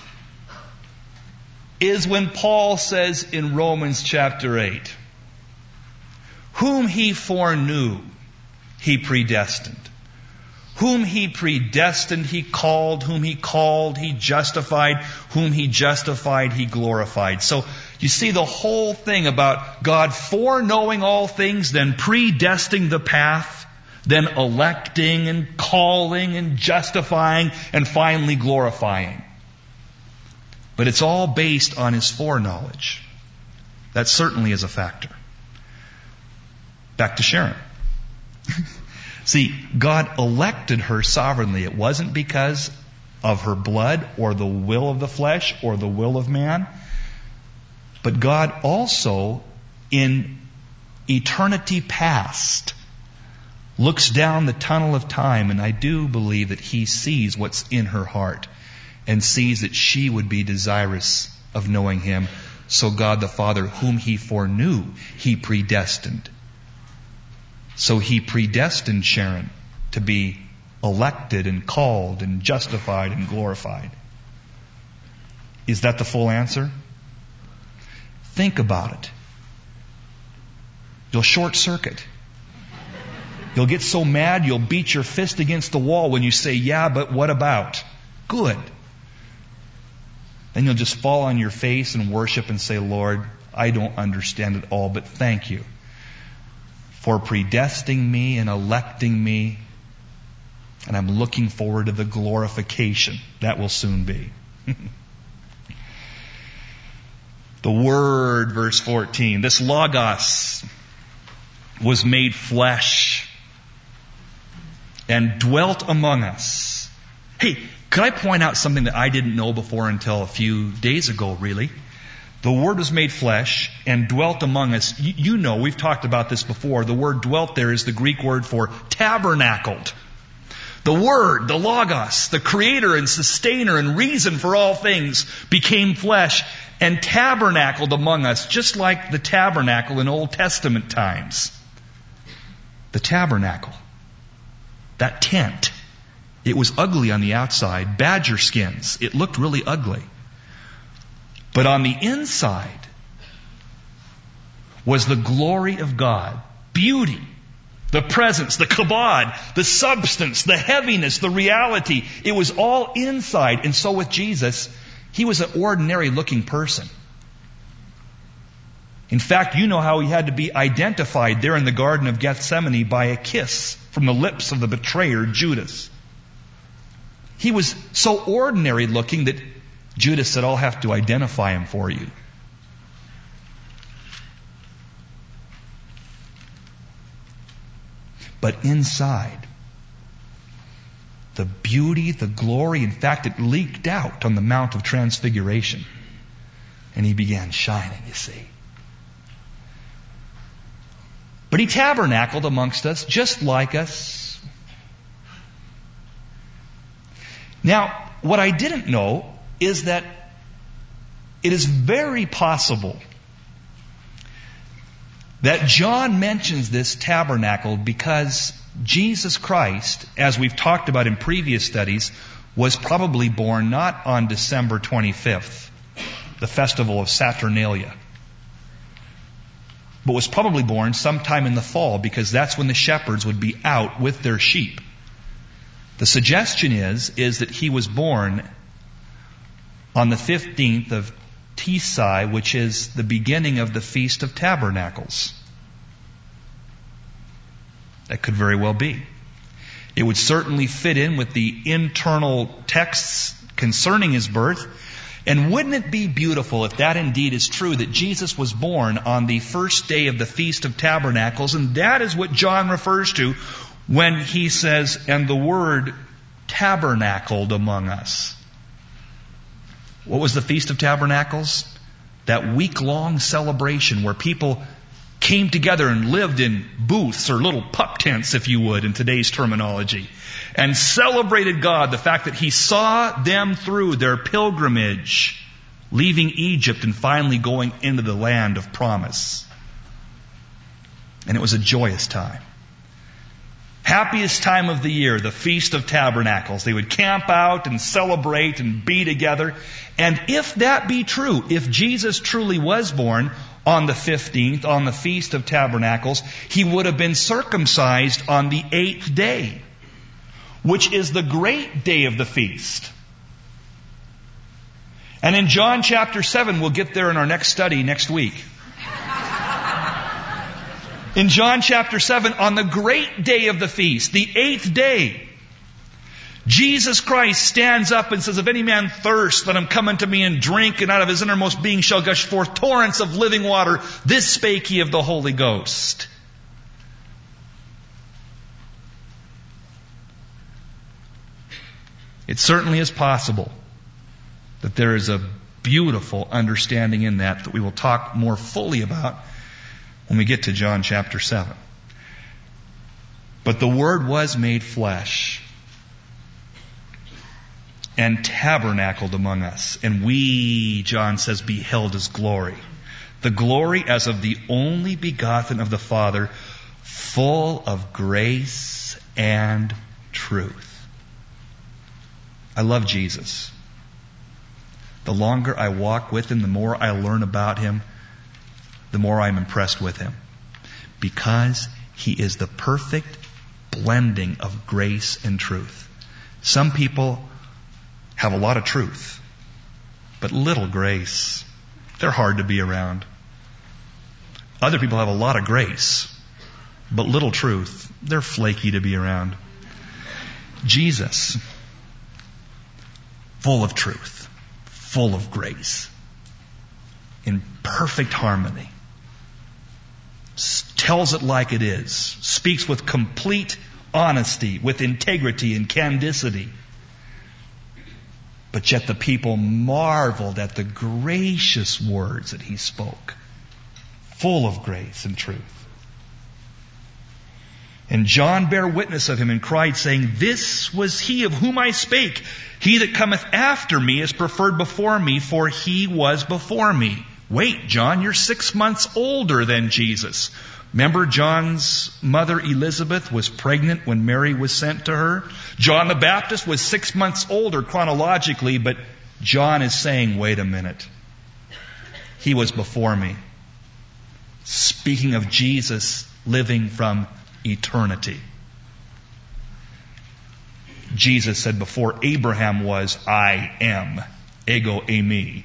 is when Paul says in Romans chapter eight, whom He foreknew, He predestined. Whom He predestined, He called. Whom He called, He justified. Whom He justified, He glorified. So you see the whole thing about God foreknowing all things, then predestining the path, then electing and calling and justifying and finally glorifying. But it's all based on His foreknowledge. That certainly is a factor. Back to Sharon. See, God elected her sovereignly. It wasn't because of her blood or the will of the flesh or the will of man. But God also, in eternity past, looks down the tunnel of time, and I do believe that He sees what's in her heart and sees that she would be desirous of knowing Him. So God the Father, whom He foreknew, He predestined. So He predestined Sharon to be elected and called and justified and glorified. Is that the full answer? Think about it. You'll short circuit. You'll get so mad you'll beat your fist against the wall when you say, yeah, but what about? Good. Then you'll just fall on your face and worship and say, Lord, I don't understand it all, but thank you for predestining me and electing me. And I'm looking forward to the glorification that will soon be. The Word, verse fourteen. This Logos was made flesh and dwelt among us. Hey, could I point out something that I didn't know before until a few days ago, really? The Word was made flesh and dwelt among us. You, you know, we've talked about this before. The word dwelt there is the Greek word for tabernacled. The Word, the Logos, the creator and sustainer and reason for all things, became flesh and tabernacled among us, just like the tabernacle in Old Testament times. The tabernacle, that tent, it was ugly on the outside, badger skins. It looked really ugly. But on the inside was the glory of God, beauty, the presence, the kabod, the substance, the heaviness, the reality. It was all inside. And so with Jesus, He was an ordinary looking person. In fact, you know how He had to be identified there in the Garden of Gethsemane by a kiss from the lips of the betrayer, Judas. He was so ordinary looking that Judas said, I'll have to identify Him for you. But inside, the beauty, the glory, in fact, it leaked out on the Mount of Transfiguration. And He began shining, you see. But He tabernacled amongst us, just like us. Now, what I didn't know is that it is very possible that John mentions this tabernacle because Jesus Christ, as we've talked about in previous studies, was probably born not on December twenty-fifth, the festival of Saturnalia, but was probably born sometime in the fall because that's when the shepherds would be out with their sheep. The suggestion is, is that He was born on the fifteenth of Tisai, which is the beginning of the Feast of Tabernacles. That could very well be. It would certainly fit in with the internal texts concerning His birth. And wouldn't it be beautiful if that indeed is true, that Jesus was born on the first day of the Feast of Tabernacles? And that is what John refers to when he says, and the Word tabernacled among us. What was the Feast of Tabernacles? That week-long celebration where people came together and lived in booths or little pup tents, if you would, in today's terminology, and celebrated God, the fact that He saw them through their pilgrimage, leaving Egypt and finally going into the land of promise. And it was a joyous time. Happiest time of the year, the Feast of Tabernacles. They would camp out and celebrate and be together. And if that be true, if Jesus truly was born on the fifteenth, on the Feast of Tabernacles, He would have been circumcised on the eighth day, which is the great day of the feast. And in John chapter seven, we'll get there in our next study next week. In John chapter seven, on the great day of the feast, the eighth day, Jesus Christ stands up and says, if any man thirst, let him come unto me and drink, and out of his innermost being shall gush forth torrents of living water. This spake he of the Holy Ghost. It certainly is possible that there is a beautiful understanding in that that we will talk more fully about when we get to John chapter seven. But the Word was made flesh and tabernacled among us. And we, John says, beheld his glory. The glory as of the only begotten of the Father, full of grace and truth. I love Jesus. The longer I walk with him, the more I learn about him, the more I'm impressed with him. Because he is the perfect blending of grace and truth. Some people have a lot of truth, but little grace. They're hard to be around. Other people have a lot of grace, but little truth. They're flaky to be around. Jesus, full of truth, full of grace, in perfect harmony, tells it like it is, speaks with complete honesty, with integrity and candidity. But yet the people marveled at the gracious words that he spoke, full of grace and truth. And John bare witness of him and cried, saying, this was he of whom I spake. He that cometh after me is preferred before me, for he was before me. Wait, John, you're six months older than Jesus. Remember, John's mother Elizabeth was pregnant when Mary was sent to her. John the Baptist was six months older chronologically, but John is saying, wait a minute. He was before me. Speaking of Jesus living from eternity. Jesus said, before Abraham was, I am. Ego eimi.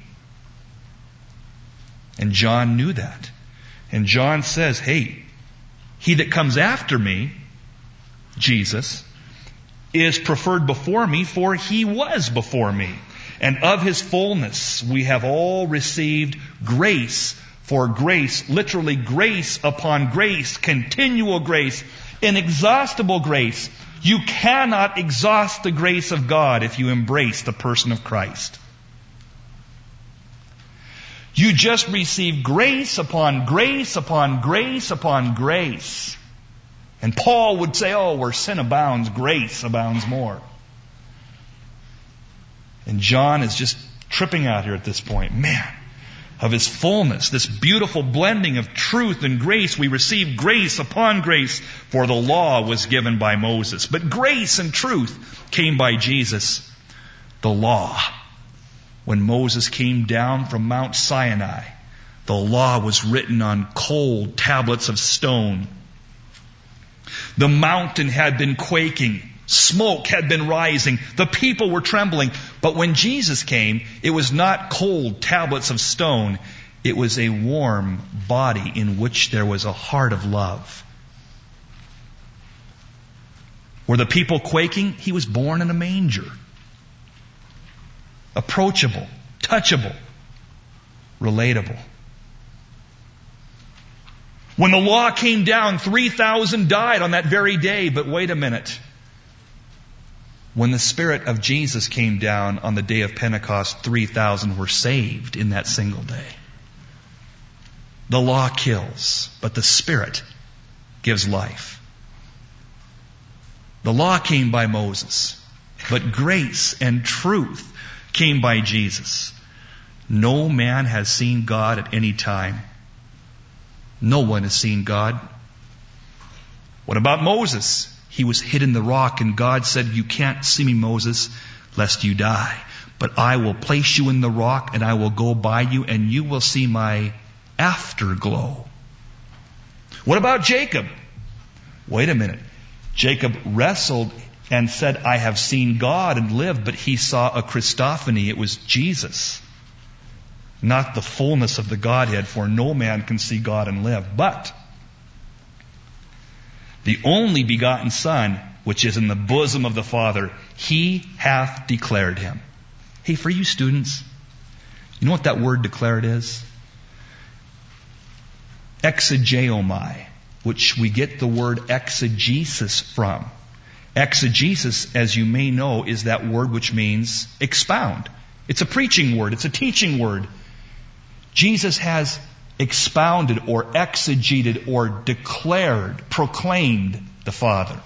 And John knew that. And John says, hey, he that comes after me, Jesus, is preferred before me, for he was before me. And of his fullness we have all received grace for grace, literally grace upon grace, continual grace, inexhaustible grace. You cannot exhaust the grace of God if you embrace the person of Christ. You just receive grace upon grace upon grace upon grace. And Paul would say, oh, where sin abounds, grace abounds more. And John is just tripping out here at this point. Man, of his fullness, this beautiful blending of truth and grace, we receive grace upon grace, for the law was given by Moses. But grace and truth came by Jesus. The law. When Moses came down from Mount Sinai, the law was written on cold tablets of stone. The mountain had been quaking. Smoke had been rising. The people were trembling. But when Jesus came, it was not cold tablets of stone. It was a warm body in which there was a heart of love. Were the people quaking? He was born in a manger. Approachable, touchable, relatable. When the law came down, three thousand died on that very day. But wait a minute. When the Spirit of Jesus came down on the day of Pentecost, three thousand were saved in that single day. The law kills, but the Spirit gives life. The law came by Moses, but grace and truth came by Jesus. No man has seen God at any time. No one has seen God. What about Moses? He was hid in the rock, and God said, you can't see me, Moses, lest you die. But I will place you in the rock, and I will go by you, and you will see my afterglow. What about Jacob? Wait a minute. Jacob wrestled and said, I have seen God and lived, but he saw a Christophany. It was Jesus, not the fullness of the Godhead, for no man can see God and live. But the only begotten Son, which is in the bosom of the Father, He hath declared Him. Hey, for you students, you know what that word declared is? Exegeomai, which we get the word exegesis from. Exegesis, as you may know, is that word which means expound. It's a preaching word. It's a teaching word. Jesus has expounded or exegeted or declared, proclaimed the Father.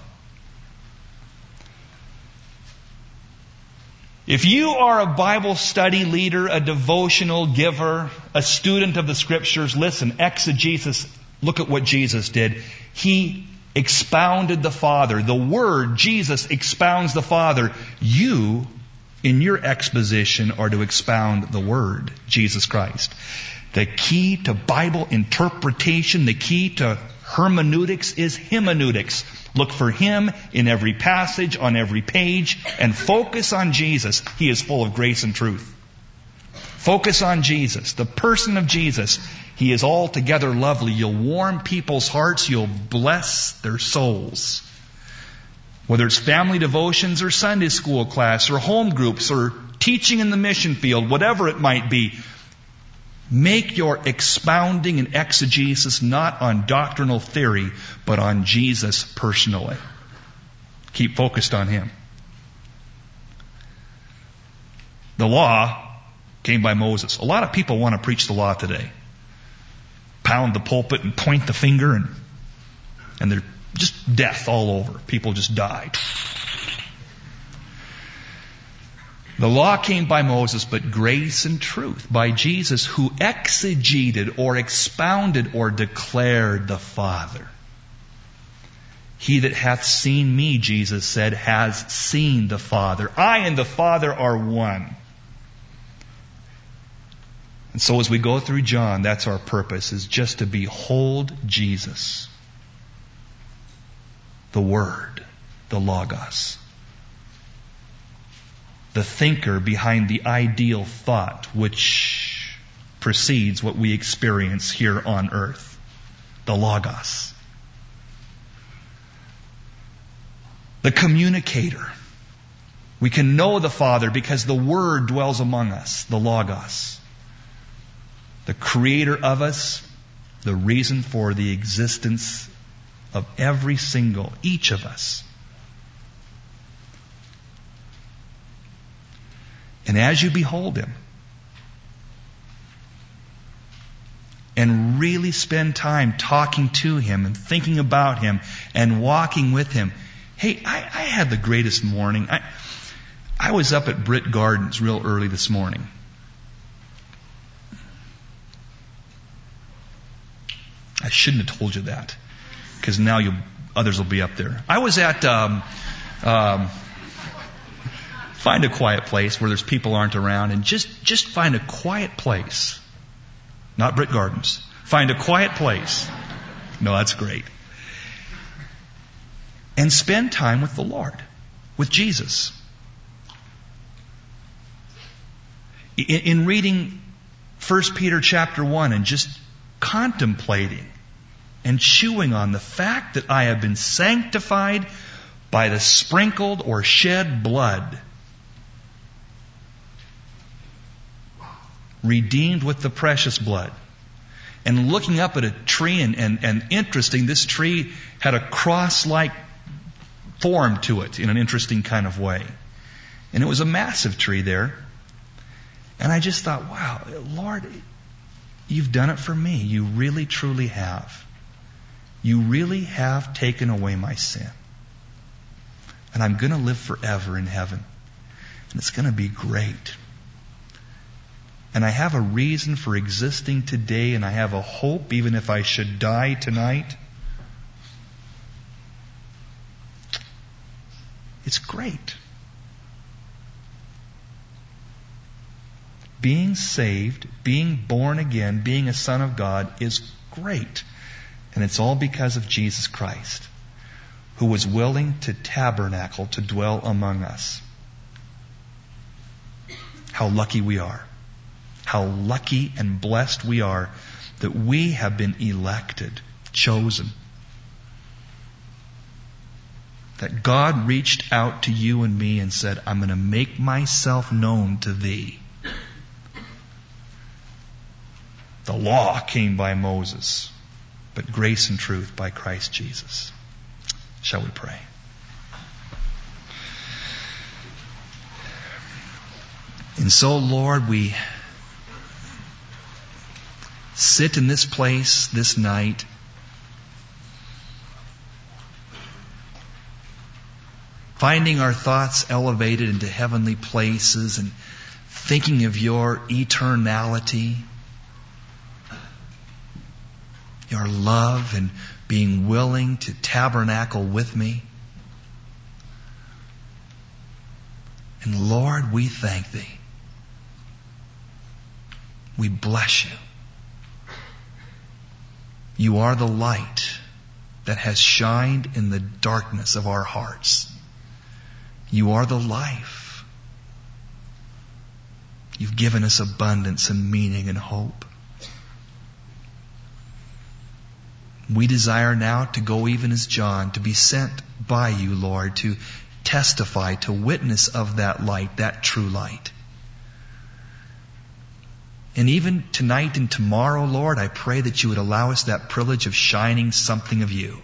If you are a Bible study leader, a devotional giver, a student of the Scriptures, listen, exegesis, look at what Jesus did. He expounded the Father. The Word, Jesus, expounds the Father. You, in your exposition, are to expound the Word, Jesus Christ. The key to Bible interpretation, the key to hermeneutics is hermeneutics. Look for Him in every passage, on every page, and focus on Jesus. He is full of grace and truth. Focus on Jesus, the person of Jesus. He is altogether lovely. You'll warm people's hearts. You'll bless their souls. Whether it's family devotions or Sunday school class or home groups or teaching in the mission field, whatever it might be, make your expounding and exegesis not on doctrinal theory, but on Jesus personally. Keep focused on Him. The law came by Moses. A lot of people want to preach the law today. Pound the pulpit and point the finger, and and they're just death all over. People just died. The law came by Moses, but grace and truth by Jesus, who exegeted or expounded or declared the Father. He that hath seen me, Jesus said, has seen the Father. I and the Father are one. And so as we go through John, that's our purpose, is just to behold Jesus, the Word, the Logos, the thinker behind the ideal thought which precedes what we experience here on earth, the Logos. The communicator. We can know the Father because the Word dwells among us, the Logos. The creator of us, the reason for the existence of every single, each of us. And as you behold Him and really spend time talking to Him and thinking about Him and walking with Him. Hey, I, I had the greatest morning. I, I was up at Britt Gardens real early this morning. I shouldn't have told you that, because now you others will be up there. I was at um, um, find a quiet place where there's people aren't around, and just just find a quiet place. Not Britt Gardens. Find a quiet place. No, that's great. And spend time with the Lord, with Jesus. In, in reading First Peter chapter one and just contemplating and chewing on the fact that I have been sanctified by the sprinkled or shed blood, redeemed with the precious blood, and looking up at a tree and, and, and interesting, this tree had a cross-like form to it in an interesting kind of way. And it was a massive tree there. And I just thought, wow, Lord, You've done it for me. You really, truly have. You really have taken away my sin. And I'm going to live forever in heaven. And it's going to be great. And I have a reason for existing today, and I have a hope even if I should die tonight. It's great. Being saved, being born again, being a son of God is great. And it's all because of Jesus Christ, who was willing to tabernacle, to dwell among us. How lucky we are. How lucky and blessed we are that we have been elected, chosen. that God reached out to you and me and said, I'm going to make myself known to thee. The law came by Moses, but grace and truth by Christ Jesus. Shall we pray? And so, Lord, we sit in this place this night, finding our thoughts elevated into heavenly places and thinking of your eternality, your love, and being willing to tabernacle with me. And Lord, we thank thee. We bless you. You are the light that has shined in the darkness of our hearts. You are the life. You've given us abundance and meaning and hope. We desire now to go even as John, to be sent by you, Lord, to testify, to witness of that light, that true light. And even tonight and tomorrow, Lord, I pray that you would allow us that privilege of shining something of you.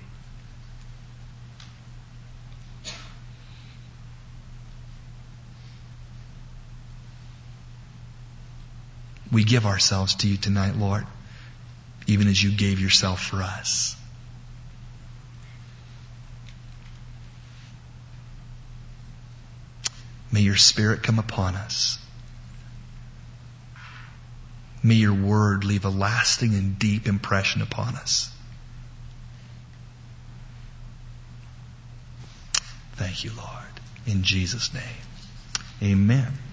We give ourselves to you tonight, Lord, even as you gave yourself for us. May your Spirit come upon us. May your word leave a lasting and deep impression upon us. Thank you, Lord. In Jesus' name, amen.